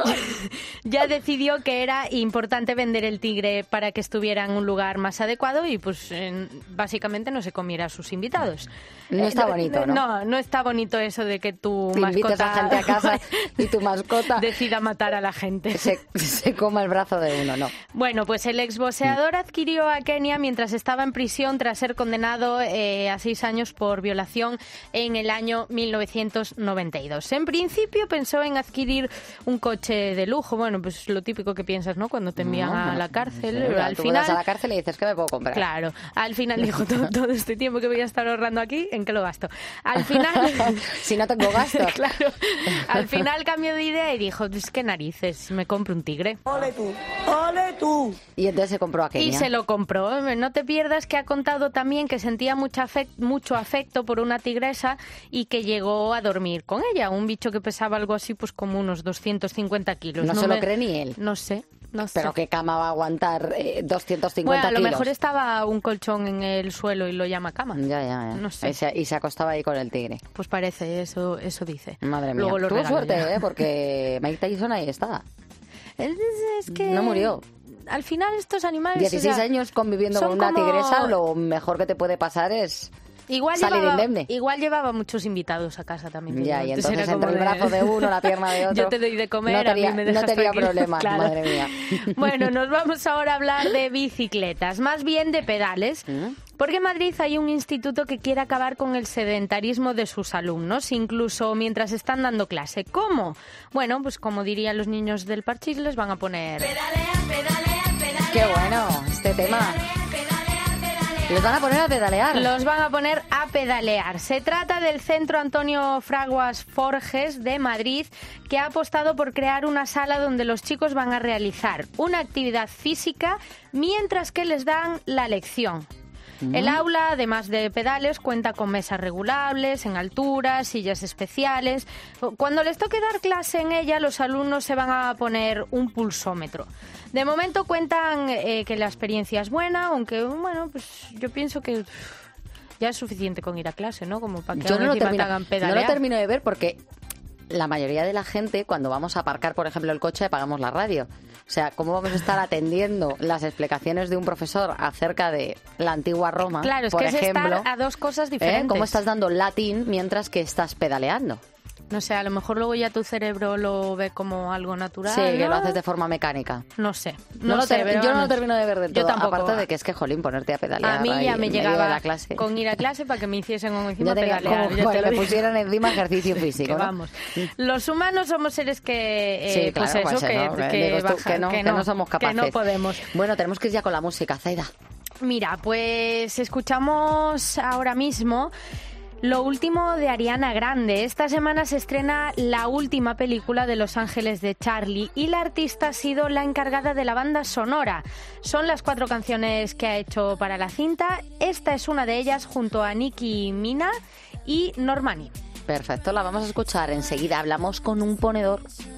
S4: ya decidió que era importante vender el tigre para que estuviera en un lugar más adecuado y pues en, básicamente no se comiera a sus invitados.
S1: No está bonito, ¿no?
S4: No, no está bonito eso de que tu
S1: Te
S4: mascota
S1: a gente a casa y tu mascota
S4: decida matar a la gente.
S1: Se, se coma el brazo de uno, ¿no?
S4: Bueno, pues el exboxeador adquirió a Kenia mientras estaba en prisión tras ser condenado eh, a seis años por violación en el año mil novecientos noventa y dos. En principio pensó en adquirir un coche de lujo, bueno, pues lo típico que piensas, ¿no? Cuando te envían no, a la cárcel.
S1: No sé,
S4: al
S1: tú
S4: final
S1: vas a la cárcel y dices, ¿qué me puedo comprar?
S4: Claro, al final dijo, todo, todo este tiempo que voy a estar ahorrando aquí, ¿en qué lo gasto? Al final...
S1: si no tengo gastos.
S4: Claro, al final cambió de idea y dijo, es que narices, me compro un tigre.
S17: ¡Ole tú! ¡Ole tú!
S1: Y entonces se compró a Kenia.
S4: Y se lo compró. No te pierdas que ha contado también que sentía mucho afecto, mucho afecto por una tigresa y que llegó a dormir con ella. Un bicho que pesaba algo así, pues como unos doscientos cincuenta kilos.
S1: No,
S4: no
S1: se
S4: me...
S1: lo cree ni él.
S4: No sé. No sé.
S1: Pero ¿qué cama va a aguantar eh, doscientos cincuenta
S4: Bueno, a lo
S1: kilos?
S4: mejor estaba un colchón en el suelo y lo llama cama.
S1: Ya, ya, ya.
S4: No sé.
S1: Y se, y se acostaba ahí con el tigre.
S4: Pues parece, eso eso dice.
S1: Madre mía.
S4: Luego lo
S1: Tuvo
S4: regalo
S1: suerte,
S4: ya.
S1: ¿eh? Porque Mike Tyson ahí está.
S4: Es, es que...
S1: No murió.
S4: Al final estos animales...
S1: dieciséis
S4: o sea,
S1: años conviviendo
S4: son
S1: con una
S4: como-
S1: tigresa, lo mejor que te puede pasar es
S4: Igual
S1: salir
S4: llevaba,
S1: indemne.
S4: igual llevaba muchos invitados a casa también.
S1: Ya,
S4: ¿no?
S1: y
S4: Entonces
S1: entonces
S4: era
S1: entre
S4: como
S1: el brazo de uno, la pierna de otro...
S4: Yo te doy de comer,
S1: no tenía,
S4: a mí me dejas
S1: no tenía
S4: tranquilo.
S1: problemas,
S4: Claro.
S1: madre mía.
S4: Bueno, nos vamos ahora a hablar de bicicletas, más bien de pedales. Porque en Madrid hay un instituto que quiere acabar con el sedentarismo de sus alumnos, incluso mientras están dando clase. ¿Cómo? Bueno, pues como dirían los niños del Parchís, les van a poner...
S1: Qué bueno este tema. Les van a poner a pedalear.
S4: Los van a poner a pedalear. Se trata del Centro Antonio Fraguas Forges de Madrid, que ha apostado por crear una sala donde los chicos van a realizar una actividad física mientras que les dan la lección. El aula, además de pedales, cuenta con mesas regulables, en alturas, sillas especiales. Cuando les toque dar clase en ella, los alumnos se van a poner un pulsómetro. De momento cuentan eh, que la experiencia es buena, aunque, bueno, pues yo pienso que uf, ya es suficiente con ir a clase, ¿no? Como para que
S1: Yo
S4: aún
S1: no lo,
S4: encima te
S1: termino,
S4: hagan
S1: no
S4: pedalear.
S1: lo termino de ver porque la mayoría de la gente, cuando vamos a aparcar, por ejemplo, el coche, apagamos la radio. O sea, ¿cómo vamos a estar atendiendo las explicaciones de un profesor acerca de la antigua Roma,
S4: Claro, es
S1: por
S4: que es
S1: ejemplo?
S4: estar a dos cosas
S1: ¿eh?
S4: diferentes.
S1: ¿Cómo estás dando latín mientras que estás pedaleando?
S4: No sé, a lo mejor luego ya tu cerebro lo ve como algo natural.
S1: Sí, que
S4: ¿no?
S1: lo haces de forma mecánica.
S4: No sé.
S1: No
S4: No,
S1: lo
S4: sé,
S1: ter-
S4: pero
S1: yo no
S4: vamos,
S1: lo termino de ver del
S4: yo
S1: todo.
S4: tampoco.
S1: Aparte de que es que, jolín, ponerte a pedalear
S4: A mí
S1: ahí
S4: ya me
S1: en medio
S4: llegaba
S1: de la clase.
S4: con ir a clase para que me hiciesen un encima
S1: Ya tenía
S4: pedalear.
S1: como
S4: yo te
S1: que
S4: lo
S1: me
S4: digo.
S1: pusieran encima ejercicio físico,
S4: Que
S1: ¿no?
S4: vamos. Los humanos somos seres que, eh,
S1: Sí, claro,
S4: pues eso,
S1: pues
S4: que,
S1: no,
S4: que,
S1: digo tú,
S4: baja-
S1: que no, que no somos capaces.
S4: Que no podemos.
S1: Bueno, tenemos que ir ya con la música, Zaida.
S4: Mira, pues escuchamos ahora mismo lo último de Ariana Grande. Esta semana se estrena la última película de Los Ángeles de Charlie y la artista ha sido la encargada de la banda sonora. Son las cuatro canciones que ha hecho para la cinta. Esta es una de ellas junto a Nicki Minaj y Normani.
S1: Perfecto, la vamos a escuchar enseguida. Hablamos con un ponedor.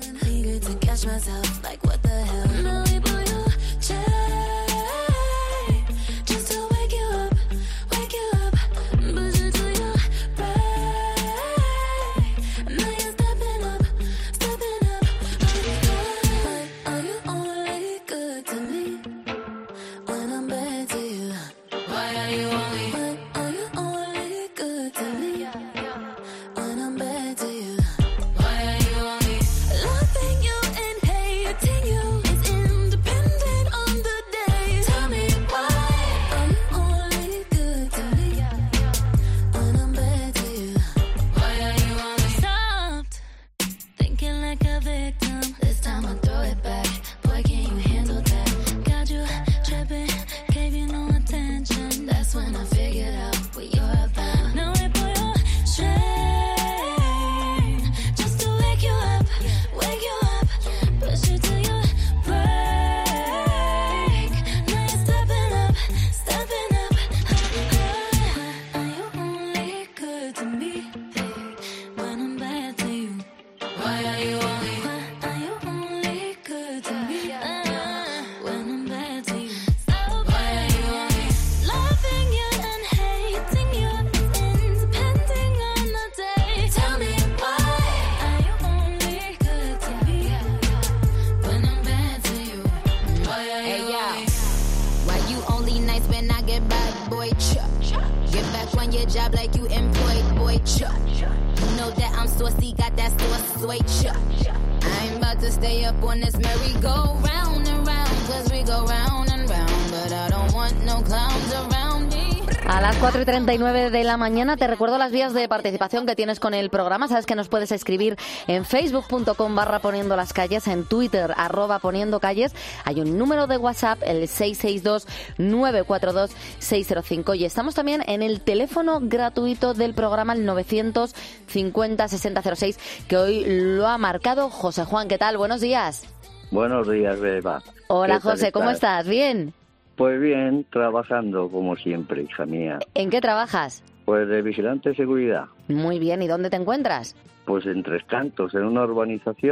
S1: A las cuatro y treinta y nueve de la mañana te recuerdo las vías de participación que tienes con el programa. Sabes que nos puedes escribir en facebook.com barra poniendo las calles, en Twitter arroba poniendo calles. Hay un número de WhatsApp, el seis seis dos, nueve cuatro dos, seis cero cinco. Y estamos también en el teléfono gratuito del programa, el novecientos cincuenta, sesenta cero seis, que hoy lo ha marcado José Juan. ¿Qué tal? Buenos días.
S18: Buenos días, Beba.
S1: Hola,
S18: ¿Qué tal
S1: José, ¿cómo estás? ¿Bien?
S18: Pues bien, trabajando como siempre, hija mía.
S1: ¿En qué trabajas?
S18: Pues de vigilante de seguridad.
S1: Muy bien, ¿y dónde te encuentras?
S18: Pues en Tres Cantos, en una urbanización.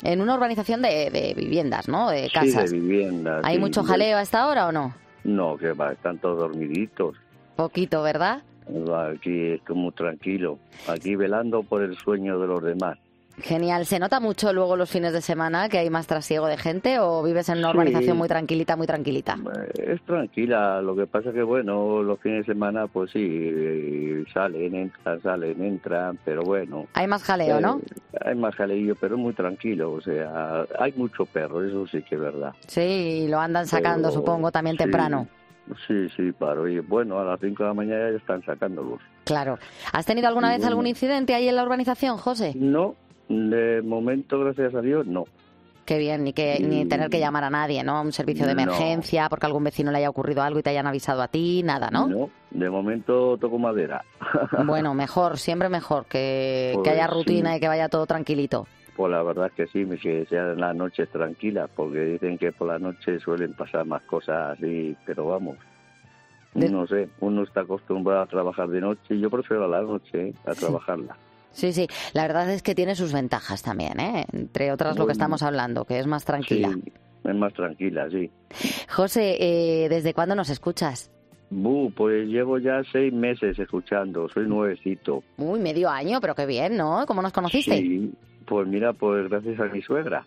S1: En una urbanización de, de viviendas, ¿no? De casas.
S18: Sí, de viviendas.
S1: ¿Hay
S18: sí,
S1: mucho
S18: de-
S1: jaleo a esta hora o no?
S18: No, que va, están todos dormiditos.
S1: Poquito, ¿verdad?
S18: Va, aquí es como tranquilo. Aquí velando por el sueño de los demás.
S1: Genial. ¿Se nota mucho luego los fines de semana que hay más trasiego de gente o vives en una
S18: Sí.
S1: urbanización muy tranquilita, muy tranquilita?
S18: Es tranquila, lo que pasa que bueno, los fines de semana pues sí, eh, salen, entran, salen, entran, pero bueno.
S1: Hay más jaleo,
S18: eh,
S1: ¿no?
S18: Hay más jaleo, pero es muy tranquilo, o sea, hay mucho perro, eso sí que es verdad.
S1: Sí, y lo andan sacando,
S18: Pero,
S1: supongo, también
S18: sí,
S1: temprano.
S18: Sí, sí, paro. Y bueno, a las cinco de la mañana ya están sacándolos.
S1: Claro. ¿Has tenido alguna
S18: Y
S1: vez
S18: bueno.
S1: algún incidente ahí en la urbanización, José?
S18: No, de momento, gracias a Dios, no.
S1: Qué bien, ni que ni tener que llamar a nadie, ¿no? Un servicio de
S18: No.
S1: emergencia porque a algún vecino le haya ocurrido algo y te hayan avisado a ti, nada, ¿no?
S18: No, de momento toco madera.
S1: Bueno, mejor, siempre mejor que, que
S18: Pues
S1: haya rutina
S18: sí.
S1: y que vaya todo tranquilito.
S18: Pues la verdad es que sí, que sean las noches tranquilas, porque dicen que por la noche suelen pasar más cosas así, pero vamos, no sé, uno está acostumbrado a trabajar de noche, yo prefiero a la noche, ¿eh? a trabajarla.
S1: Sí, sí, la verdad es que tiene sus ventajas también, ¿eh? Entre otras lo que
S18: Bueno.
S1: estamos hablando, que es más tranquila.
S18: Sí, es más tranquila, sí.
S1: José, eh, ¿desde cuándo nos escuchas?
S18: Bu, pues llevo ya seis meses escuchando, soy nuevecito.
S1: Uy, medio año, pero qué bien, ¿no? ¿Cómo nos conociste?
S18: Sí, pues mira, pues gracias a mi suegra.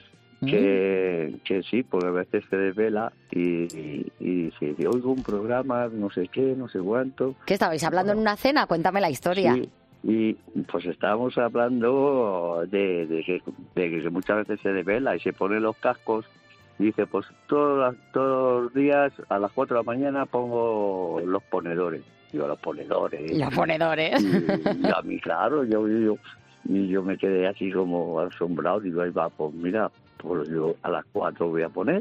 S18: Que, que sí, pues a veces se desvela y, y, y dice, oigo un programa, no sé qué, no sé cuánto.
S1: ¿Qué estabais hablando en una cena? Cuéntame la historia.
S18: Sí, y pues estábamos hablando de, de, que, de que muchas veces se desvela y se pone los cascos y dice, pues todos, las- todos los días a las cuatro de la mañana pongo los ponedores. Digo, los ponedores.
S1: Los ponedores.
S18: Y, y a mí, claro, yo, yo, y yo me quedé así como asombrado. Digo, ahí va, pues mira, pues yo a las cuatro voy a poner.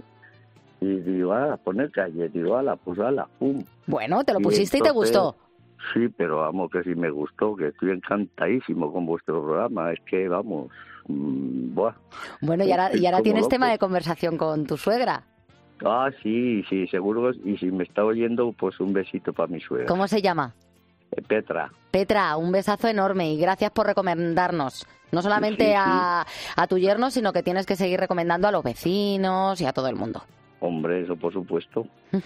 S18: Y digo, a poner calle. Digo, ala, pues ala, pum.
S1: Bueno, te lo
S18: Y
S1: pusiste y te
S18: entonces,
S1: gustó.
S18: Sí, pero vamos, que sí me gustó, que estoy encantadísimo con vuestro programa. Es que, vamos, mmm, buah.
S1: Bueno, y ahora,
S18: Estoy
S1: y ahora
S18: como
S1: tienes
S18: loco.
S1: tema de conversación con tu suegra.
S18: Ah, sí, sí, seguro. Y si me está oyendo, pues un besito para mi suegra.
S1: ¿Cómo se llama?
S18: Eh, Petra.
S1: Petra, un besazo enorme y gracias por recomendarnos. No solamente
S18: Sí, sí.
S1: A, a tu yerno, sino que tienes que seguir recomendando a los vecinos y a todo el mundo.
S18: Hombre, eso por supuesto.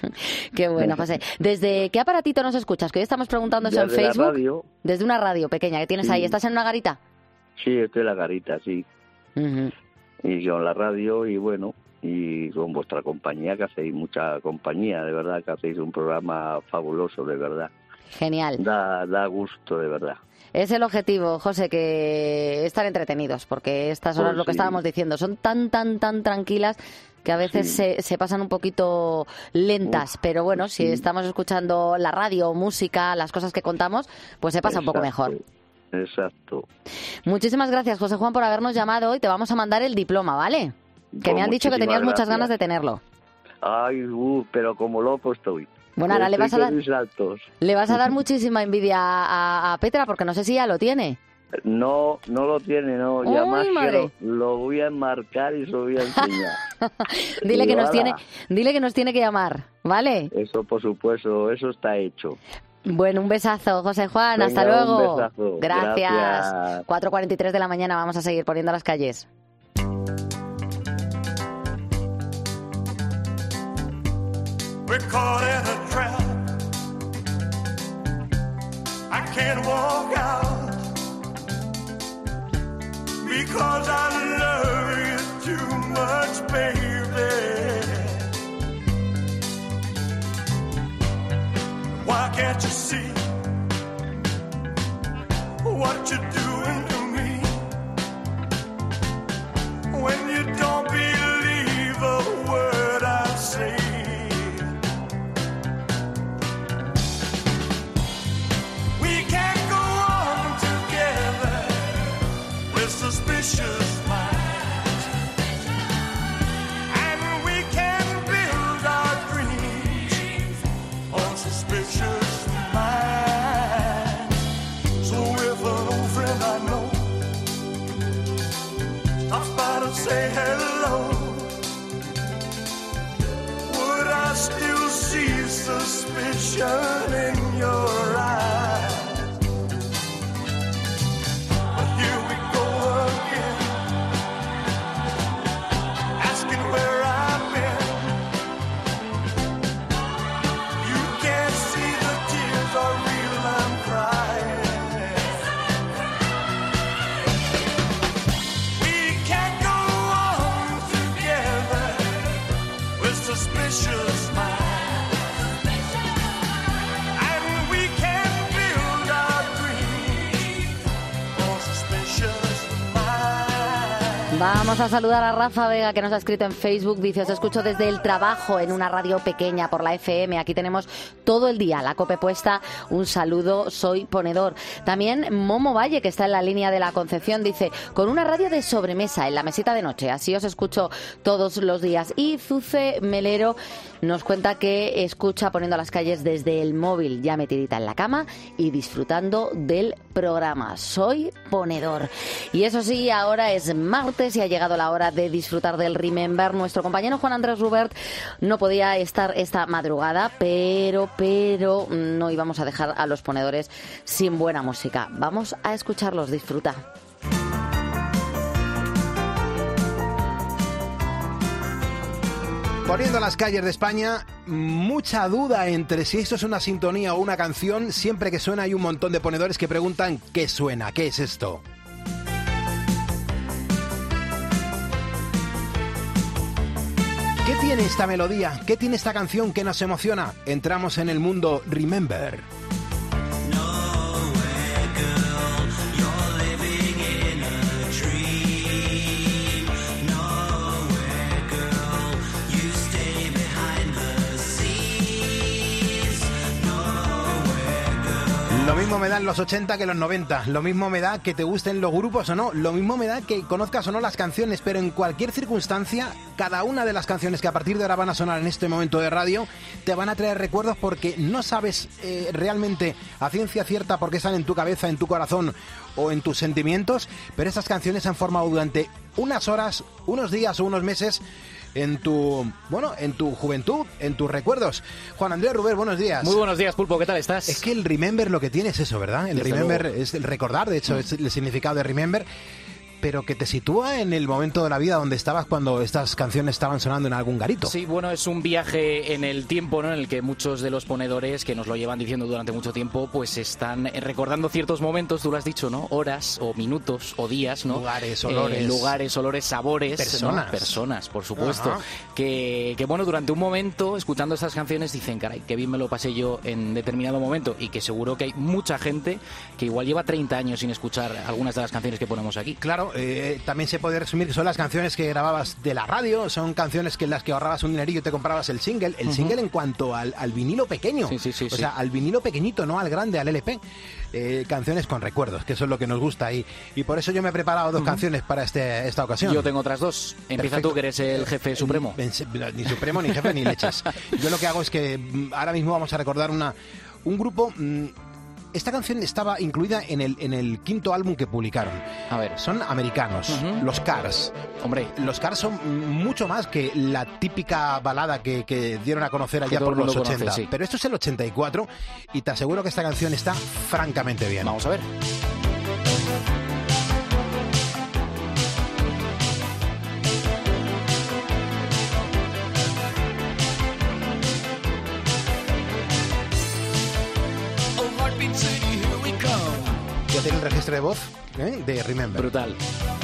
S1: Qué bueno, José. ¿Desde qué aparatito nos escuchas? Que hoy estamos preguntando eso en
S18: Desde la
S1: Facebook.
S18: radio.
S1: Desde una radio pequeña que tienes
S18: Sí.
S1: ahí. ¿Estás en una garita?
S18: Sí, estoy en la garita, sí.
S1: Ujú.
S18: Y con la radio y bueno, y con vuestra compañía, que hacéis mucha compañía, de verdad, que hacéis un programa fabuloso, de verdad.
S1: Genial.
S18: Da, da gusto, de verdad.
S1: Es el objetivo, José, que estar entretenidos, porque estas horas,
S18: Pues
S1: lo que
S18: sí.
S1: estábamos diciendo, son tan, tan, tan tranquilas que a veces
S18: Sí.
S1: se, se pasan un poquito lentas, pero bueno, si
S18: sí.
S1: estamos escuchando la radio, música, las cosas que contamos, pues se pasa un poco
S18: Exacto,
S1: mejor.
S18: Exacto.
S1: Muchísimas gracias, José Juan, por habernos llamado y te vamos a mandar el diploma, ¿vale? Que
S18: Pues
S1: me han dicho que
S18: muchísimas
S1: tenías muchas
S18: gracias.
S1: ganas de tenerlo.
S18: Ay, uh, pero como loco estoy.
S1: Bueno, ahora le
S18: Estoy
S1: vas a
S18: con
S1: dar-
S18: mis saltos.
S1: Le vas a dar muchísima envidia a, a Petra, porque no sé si ya lo tiene.
S18: No, no lo tiene, no. Y
S1: Uy,
S18: además que
S1: madre.
S18: lo, lo voy a enmarcar y se lo voy a enseñar.
S1: Dile que
S18: Y
S1: nos
S18: ala,
S1: tiene, dile que nos tiene que llamar, ¿vale?
S18: Eso, por supuesto, eso está hecho.
S1: Bueno, un besazo, José Juan,
S18: Venga,
S1: hasta luego.
S18: un besazo.
S1: Gracias.
S18: Gracias.
S1: cuatro cuarenta y tres de la mañana, vamos a seguir poniendo las calles.
S9: We're caught in a trap. I can't walk out because I love you too much, baby. Why can't you see what you're doing to me when you don't believe a word I say? We can't go on together with suspicious minds, and we can build our dreams on suspicious minds. So if an old friend I know stops by to say hello, would I still see suspicion in your eyes? But here we go again,
S1: Vamos a saludar a Rafa Vega, que nos ha escrito en Facebook. Dice, os escucho desde el trabajo en una radio pequeña por la F M. Aquí tenemos todo el día la COPE puesta. Un saludo, soy ponedor. También Momo Valle, que está en la línea de la Concepción, dice, con una radio de sobremesa en la mesita de noche. Así os escucho todos los días. Y Zuce Melero nos cuenta que escucha poniendo las calles desde el móvil, ya metidita en la cama y disfrutando del programa. Soy ponedor. Y eso sí, ahora es martes y ha llegado la hora de disfrutar del Remember. Nuestro compañero Juan Andrés Rubert no podía estar esta madrugada, pero, pero no íbamos a dejar a los ponedores sin buena música. Vamos a escucharlos, disfruta.
S6: Poniendo las calles de España, mucha duda entre si esto es una sintonía o una canción. Siempre que suena hay un montón de ponedores que preguntan ¿qué suena? ¿Qué es esto? ¿Qué tiene esta melodía? ¿Qué tiene esta canción que nos emociona? Entramos en el mundo Remember. Lo mismo me dan los ochenta que los noventa, lo mismo me da que te gusten los grupos o no, lo mismo me da que conozcas o no las canciones, pero en cualquier circunstancia, cada una de las canciones que a partir de ahora van a sonar en este momento de radio, te van a traer recuerdos porque no sabes eh, realmente a ciencia cierta por qué están en tu cabeza, en tu corazón o en tus sentimientos, pero estas canciones se han formado durante unas horas, unos días o unos meses en tu, bueno, en tu juventud, en tus recuerdos. Juan Andrés Rubén, buenos días.
S13: Muy buenos días, Pulpo, ¿qué tal estás?
S6: Es que el Remember lo que tiene es eso, ¿verdad? El
S13: Desde
S6: Remember
S13: luego.
S6: es el recordar, de hecho, mm. es el significado de Remember, pero que te sitúa en el momento de la vida donde estabas cuando estas canciones estaban sonando en algún garito.
S13: Sí, bueno, es un viaje en el tiempo, ¿no? En el que muchos de los ponedores que nos lo llevan diciendo durante mucho tiempo, pues están recordando ciertos momentos, tú lo has dicho, ¿no? Horas o minutos o días, ¿no?
S6: Lugares, olores.
S13: Eh, lugares, olores, sabores.
S6: Personas.
S13: ¿no? Personas, por supuesto.
S6: Ajá.
S13: Que, que, bueno, durante un momento, escuchando estas canciones, dicen, caray, qué bien me lo pasé yo en determinado momento. Y que seguro que hay mucha gente que igual lleva treinta años sin escuchar algunas de las canciones que ponemos aquí.
S6: Claro, eh, también se puede resumir que son las canciones que grababas de la radio, son canciones que en las que ahorrabas un dinerillo y te comprabas el single. El uh-huh. single en cuanto al, al vinilo pequeño.
S13: Sí, sí, sí,
S6: o
S13: sí.
S6: sea, al vinilo pequeñito, no al grande, al L P. Eh, canciones con recuerdos, que eso es lo que nos gusta. Y, y por eso yo me he preparado dos uh-huh. canciones para este, esta ocasión.
S13: Yo tengo otras dos. Empieza Perfecto. Tú, que eres el jefe supremo.
S6: Ni, ni supremo, ni jefe, ni leches. Yo lo que hago es que ahora mismo vamos a recordar una un grupo... Mmm, esta canción estaba incluida en el, en el quinto álbum que publicaron.
S13: A ver.
S6: Son americanos, uh-huh. los Cars.
S13: Hombre.
S6: Los Cars son mucho más que la típica balada que, que dieron a conocer allá
S13: que
S6: por los
S13: conoce,
S6: ochenta.
S13: Sí.
S6: Pero esto es el ochenta y cuatro y te aseguro que esta canción está francamente bien.
S13: Vamos a ver.
S6: Ya tiene el registro de voz ¿eh? de Remember.
S13: Brutal.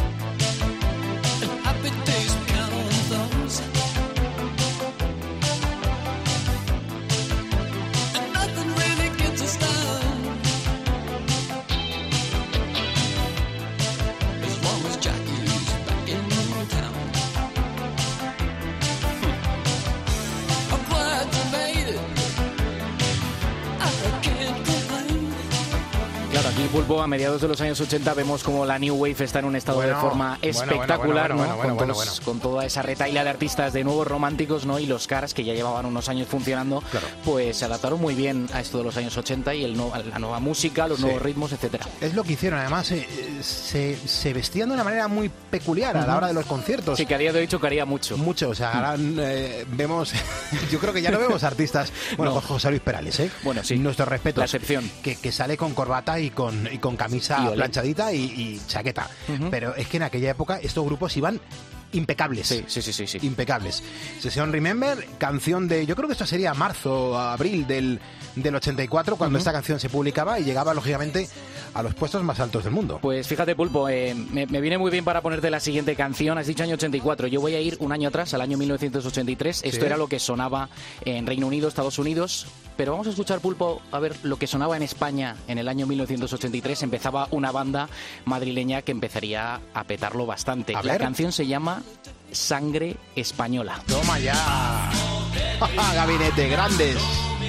S13: Aquí, Pulpo, a mediados de los años ochenta vemos como la New Wave está en un estado bueno, de forma espectacular, bueno, bueno, bueno, ¿no?
S6: bueno, bueno,
S13: con,
S6: bueno,
S13: todos,
S6: bueno.
S13: con toda esa retaila de artistas de nuevos románticos, ¿no? Y los Cars, que ya llevaban unos años funcionando,
S6: claro.
S13: pues se adaptaron muy bien a esto de los años ochenta y el no, la nueva música, los sí. nuevos ritmos, etcétera.
S6: Es lo que hicieron, además eh, se, se vestían de una manera muy peculiar a uh-huh. la hora de los conciertos.
S13: Sí, que a día de hoy chocaría mucho.
S6: Mucho, o sea, ahora eh, vemos, yo creo que ya no vemos artistas, bueno, no. José Luis Perales, ¿eh?
S13: Bueno, sí.
S6: Nuestro respeto.
S13: La excepción.
S6: Que, que sale con corbata y con, y con camisa y planchadita y, y chaqueta. Uh-huh. Pero es que en aquella época estos grupos iban impecables.
S13: Sí, sí, sí, sí, sí.
S6: Impecables. Sesión Remember, canción de, yo creo que esto sería marzo, abril del, del ochenta y cuatro, cuando uh-huh. esta canción se publicaba y llegaba, lógicamente, a los puestos más altos del mundo.
S13: Pues fíjate, Pulpo, eh, me, me viene muy bien para ponerte la siguiente canción. Has dicho año ochenta y cuatro, yo voy a ir un año atrás, al año mil novecientos ochenta y tres. Esto
S6: Sí.
S13: era lo que sonaba en Reino Unido, Estados Unidos. Pero vamos a escuchar, Pulpo, a ver lo que sonaba en España en el año mil novecientos ochenta y tres. Empezaba una banda madrileña que empezaría a petarlo bastante.
S6: A
S13: La
S6: ver.
S13: canción se llama Sangre Española.
S6: ¡Toma ya! Gabinete, grandes.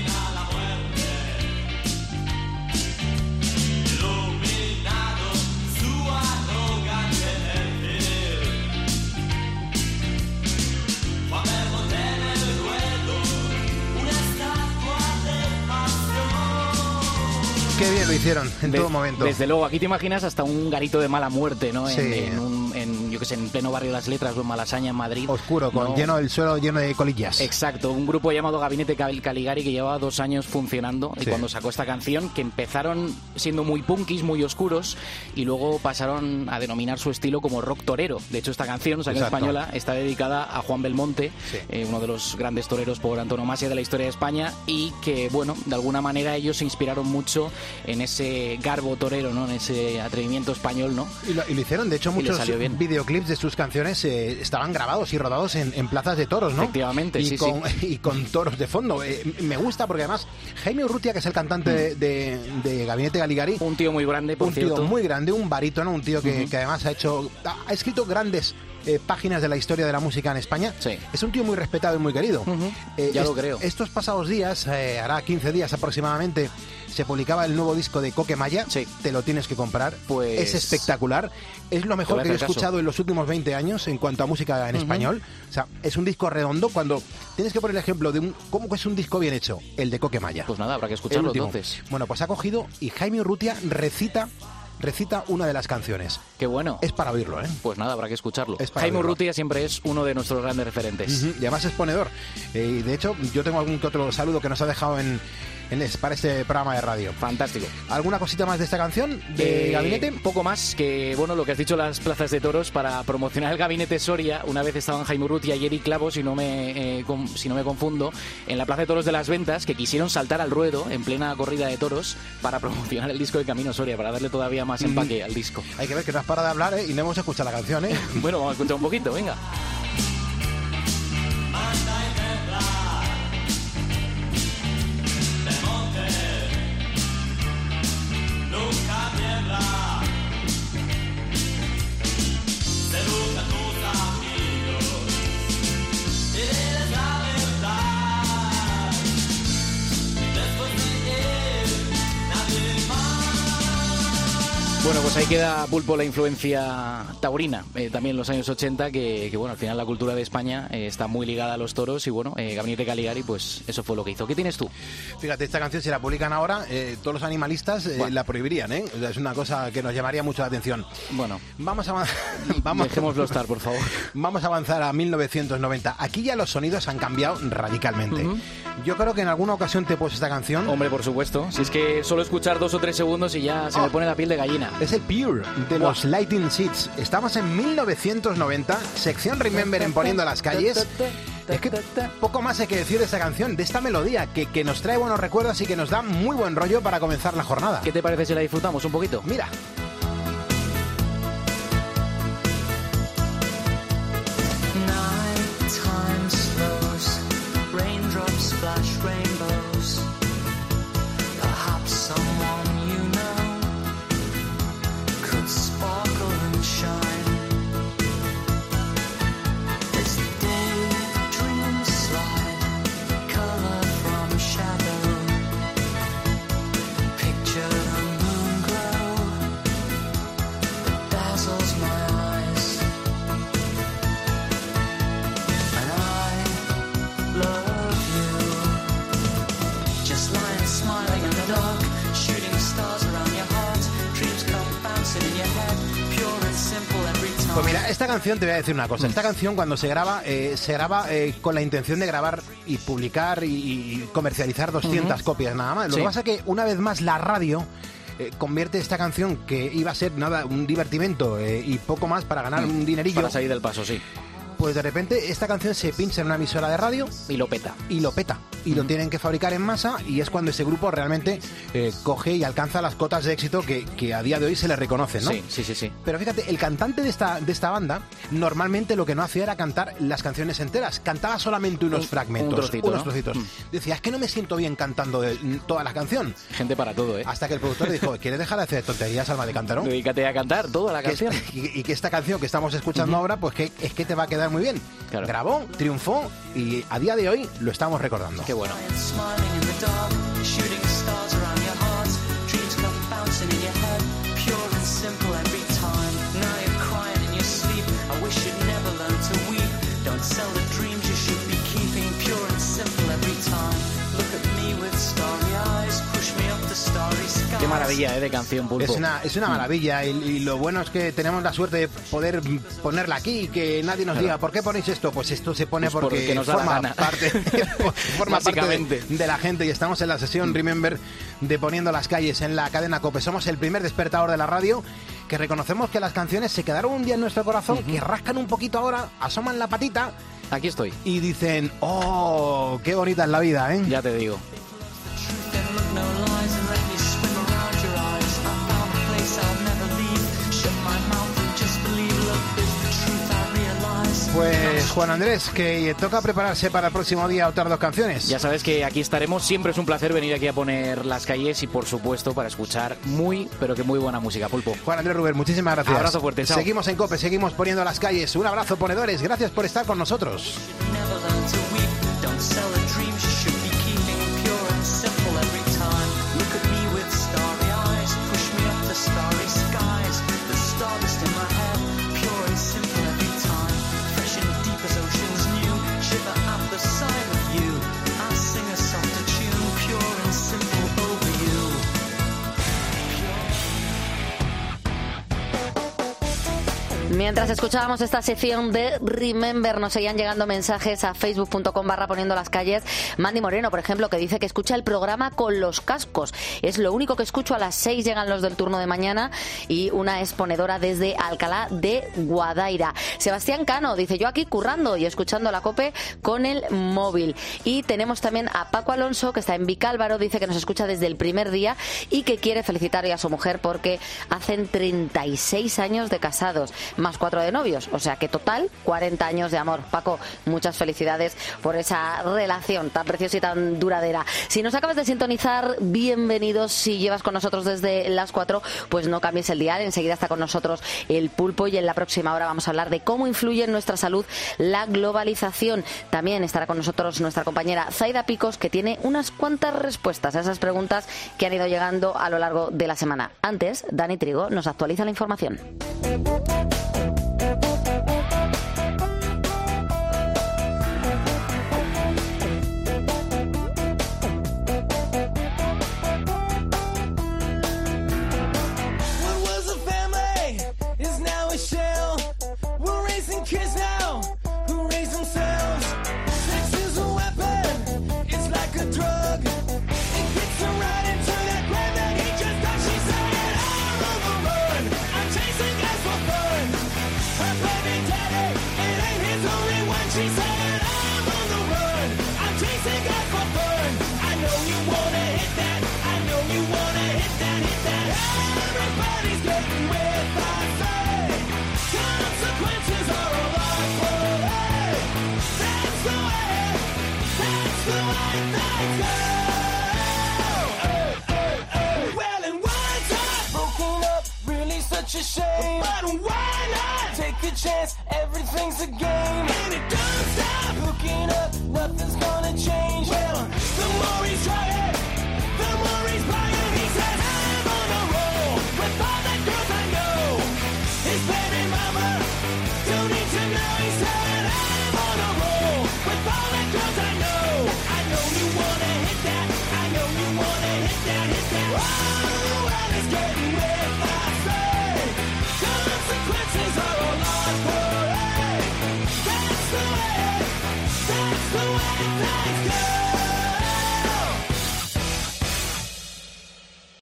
S6: Qué bien lo hicieron en
S13: De-
S6: todo momento.
S13: Desde luego, aquí te imaginas hasta un garito de mala muerte, ¿no? En,
S6: Sí.
S13: en un, en, yo que sé, en pleno barrio de las Letras o en Malasaña, en Madrid.
S6: Oscuro, con
S13: ¿no?
S6: lleno el suelo lleno de colillas.
S13: Exacto, un grupo llamado Gabinete Cal- Caligari que llevaba dos años funcionando y
S6: Sí.
S13: cuando sacó esta canción, que empezaron siendo muy punkis, muy oscuros y luego pasaron a denominar su estilo como rock torero. De hecho, esta canción, Sangre
S6: Exacto.
S13: Española, está dedicada a Juan Belmonte,
S6: Sí.
S13: eh, uno de los grandes toreros por antonomasia de la historia de España y que, bueno, de alguna manera ellos se inspiraron mucho en ese garbo torero, ¿no? En ese atrevimiento español, ¿no?
S6: Y lo, y lo hicieron, de hecho,
S13: Y le
S6: muchos
S13: salió bien.
S6: videoclips de sus canciones eh, estaban grabados y rodados en, en plazas de toros, ¿no?
S13: Efectivamente,
S6: y
S13: sí,
S6: con, y con toros de fondo. Eh, me gusta porque además Jaime Urrutia, que es el cantante de, de, de Gabinete Caligari,
S13: Un tío muy grande, por
S6: un
S13: cierto.
S6: tío muy grande, un barítono, un tío que,
S13: Ujú.
S6: que además ha hecho, ha, ha escrito grandes eh, páginas de la historia de la música en España.
S13: Sí.
S6: Es un tío muy respetado y muy querido.
S13: Ujú.
S6: Eh,
S13: Ya lo
S6: est-
S13: creo.
S6: Estos pasados días, eh, hará quince días aproximadamente, se publicaba el nuevo disco de Coquemaya.
S13: Sí.
S6: Te lo tienes que comprar.
S13: Pues-
S6: Es espectacular. Es lo
S13: Te
S6: mejor
S13: voy a
S6: que he
S13: hacer caso.
S6: escuchado en los últimos veinte años en cuanto a música en
S13: Ujú.
S6: español. O sea, es un disco redondo. Cuando tienes que poner el ejemplo de un, cómo es un disco bien hecho, el de Coquemaya.
S13: Pues nada, habrá que
S6: El
S13: escucharlo
S6: último.
S13: entonces.
S6: Bueno, pues ha cogido y Jaime Urrutia recita recita una de las canciones.
S13: Qué bueno.
S6: Es para oírlo, ¿eh?
S13: Pues nada, habrá que escucharlo.
S6: Es para
S13: Jaime
S6: oírlo.
S13: Urrutia siempre es uno de nuestros grandes referentes.
S6: Ujú, y además es ponedor. Eh, y de hecho, yo tengo algún que otro saludo que nos ha dejado en, en es- para este programa de radio.
S13: Fantástico.
S6: ¿Alguna cosita más de esta canción de
S13: Eh,
S6: Gabinete?
S13: Poco más que, bueno, lo que has dicho, las plazas de toros para promocionar el Gabinete Soria. Una vez estaban Jaime Urrutia y Eric Clavo, si no me eh, con- si no me confundo, en la Plaza de Toros de las Ventas, que quisieron saltar al ruedo en plena corrida de toros para promocionar el disco de Camino Soria, para darle todavía más empaque al disco.
S6: Hay que ver que no has parado de hablar, ¿eh? Y no hemos escuchado la canción, ¿eh?
S13: Bueno, vamos a escuchar un poquito, venga.
S9: Nunca tiembla, seduce a tus amigos y diles la verdad. Después de él, nadie más.
S13: Bueno, pues ahí queda, Pulpo, la influencia taurina, eh, también en los años ochenta, que, que bueno, al final la cultura de España eh, está muy ligada a los toros y bueno, eh, Gabinete Caligari, pues eso fue lo que hizo. ¿Qué tienes tú?
S6: Fíjate, esta canción si la publican ahora, eh, todos los animalistas eh,
S13: Bueno.
S6: la prohibirían, ¿eh? O sea, es una cosa que nos llamaría mucho la atención.
S13: Bueno,
S6: Vamos a avanzar. Vamos,
S13: dejémoslo estar, por favor.
S6: Vamos a avanzar a mil novecientos noventa. Aquí ya los sonidos han cambiado radicalmente.
S13: Ujú.
S6: Yo creo que en alguna ocasión te he puesto esta canción.
S13: Hombre, por supuesto. Si es que solo escuchar dos o tres segundos y ya se me
S6: Oh.
S13: pone la piel de gallina.
S6: Es el Pure de los Lightning Seeds. Estamos en mil novecientos noventa, sección Remember en Poniendo las Calles. Es que poco más hay que decir de esta canción, de esta melodía, que, que nos trae buenos recuerdos y que nos da muy buen rollo para comenzar la jornada.
S13: ¿Qué te parece si la disfrutamos un poquito?
S6: Mira.
S9: Nighttime slows, raindrops splash rainbows. Perhaps someone you know could sparkle and shine. As the daydreams slide, color from shadow. Picture the moon glow that dazzles my eyes. And I love you. Just lying smiling in the dark, shooting stars around your heart. Dreams come bouncing in your head, pure and simple every time.
S6: Pues mira, esta canción te voy a decir una cosa. Esta canción cuando se graba, eh, se graba eh, con la intención de grabar y publicar y, y comercializar doscientas
S13: Ujú.
S6: copias nada más. Lo
S13: Sí.
S6: que pasa es que una vez más la radio eh, convierte esta canción, que iba a ser nada, un divertimento eh, y poco más para ganar un dinerillo.
S13: Para salir del paso, sí.
S6: pues de repente esta canción se pincha en una emisora de radio
S13: y lo peta.
S6: Y lo peta. Y lo tienen que fabricar en masa, y es cuando ese grupo realmente eh, coge y alcanza las cotas de éxito que, que a día de hoy se le reconocen, ¿no?
S13: Sí, sí, sí, sí.
S6: Pero fíjate, el cantante de esta, de esta banda normalmente lo que no hacía era cantar las canciones enteras, cantaba solamente unos
S13: un,
S6: fragmentos,
S13: un trocito,
S6: unos
S13: ¿no?
S6: trocitos. Mm. Decía, es que no me siento bien cantando de, toda la canción.
S13: Gente para todo, ¿eh?
S6: Hasta que el productor dijo, ¿quieres dejar de hacer tonterías, alma de cántaro?
S13: Dedícate a cantar toda la canción.
S6: Que es, y, y que esta canción que estamos escuchando uh-huh. ahora, pues que es que te va a quedar muy bien.
S13: Claro.
S6: Grabó, triunfó y a día de hoy lo estamos recordando.
S13: Qué bueno. Qué maravilla, ¿eh? De canción, Pulpo.
S6: Es una, es una maravilla y, y lo bueno es que tenemos la suerte de poder ponerla aquí y que nadie nos claro. diga, ¿por qué ponéis esto? Pues esto se pone pues porque, porque nos forma parte, forma parte de, de la gente, y estamos en la sesión Remember de Poniendo las Calles en la cadena COPE. Somos el primer despertador de la radio que reconocemos que las canciones se quedaron un día en nuestro corazón, uh-huh. que rascan un poquito ahora, asoman la patita.
S13: Aquí estoy.
S6: Y dicen, oh, qué bonita es la vida, ¿eh?
S13: Ya te digo.
S6: Pues Juan Andrés, que toca prepararse para el próximo día otras dos canciones.
S13: Ya sabes que aquí estaremos, siempre es un placer venir aquí a poner las calles y por supuesto para escuchar muy, pero que muy buena música, Pulpo.
S6: Juan Andrés Ruber, muchísimas gracias.
S13: Abrazo fuerte, chao.
S6: Seguimos en COPE, seguimos poniendo las calles. Un abrazo, ponedores, gracias por estar con nosotros.
S1: Mientras escuchábamos esta sección de Remember, nos seguían llegando mensajes a facebook.com barra poniendo las calles. Mandy Moreno, por ejemplo, que dice que escucha el programa con los cascos. Es lo único que escucho, a las seis llegan los del turno de mañana, y una exponedora desde Alcalá de Guadaira. Sebastián Cano dice, yo aquí currando y escuchando la COPE con el móvil. Y tenemos también a Paco Alonso, que está en Vicálvaro, dice que nos escucha desde el primer día y que quiere felicitar hoy a su mujer porque hacen treinta y seis años de casados, más cuatro de novios, o sea que total cuarenta años de amor. Paco, muchas felicidades por esa relación tan preciosa y tan duradera. Si nos acabas de sintonizar, bienvenidos. Si llevas con nosotros desde las cuatro, pues no cambies el dial, enseguida está con nosotros el Pulpo y en la próxima hora vamos a hablar de cómo influye en nuestra salud la globalización. También estará con nosotros nuestra compañera Zaida Picos, que tiene unas cuantas respuestas a esas preguntas que han ido llegando a lo largo de la semana. Antes, Dani Trigo nos actualiza la información.
S16: Kids now who raise themselves. Sex is a weapon, it's like a drug. It gets her right into that grave that he just got. She said, I'm on the run, I'm chasing guys for fun. Her baby daddy, it ain't his only one. She said, I'm on the run, I'm chasing guys for fun. I know you wanna hit that, I know you wanna hit that, hit that. Everybody's getting with I say. Consequences are a lot for life. That's the way, that's the way things go. Hey, hey, hey. Well, and once I've broken up, really such a shame. But why not take a chance? Everything's a game.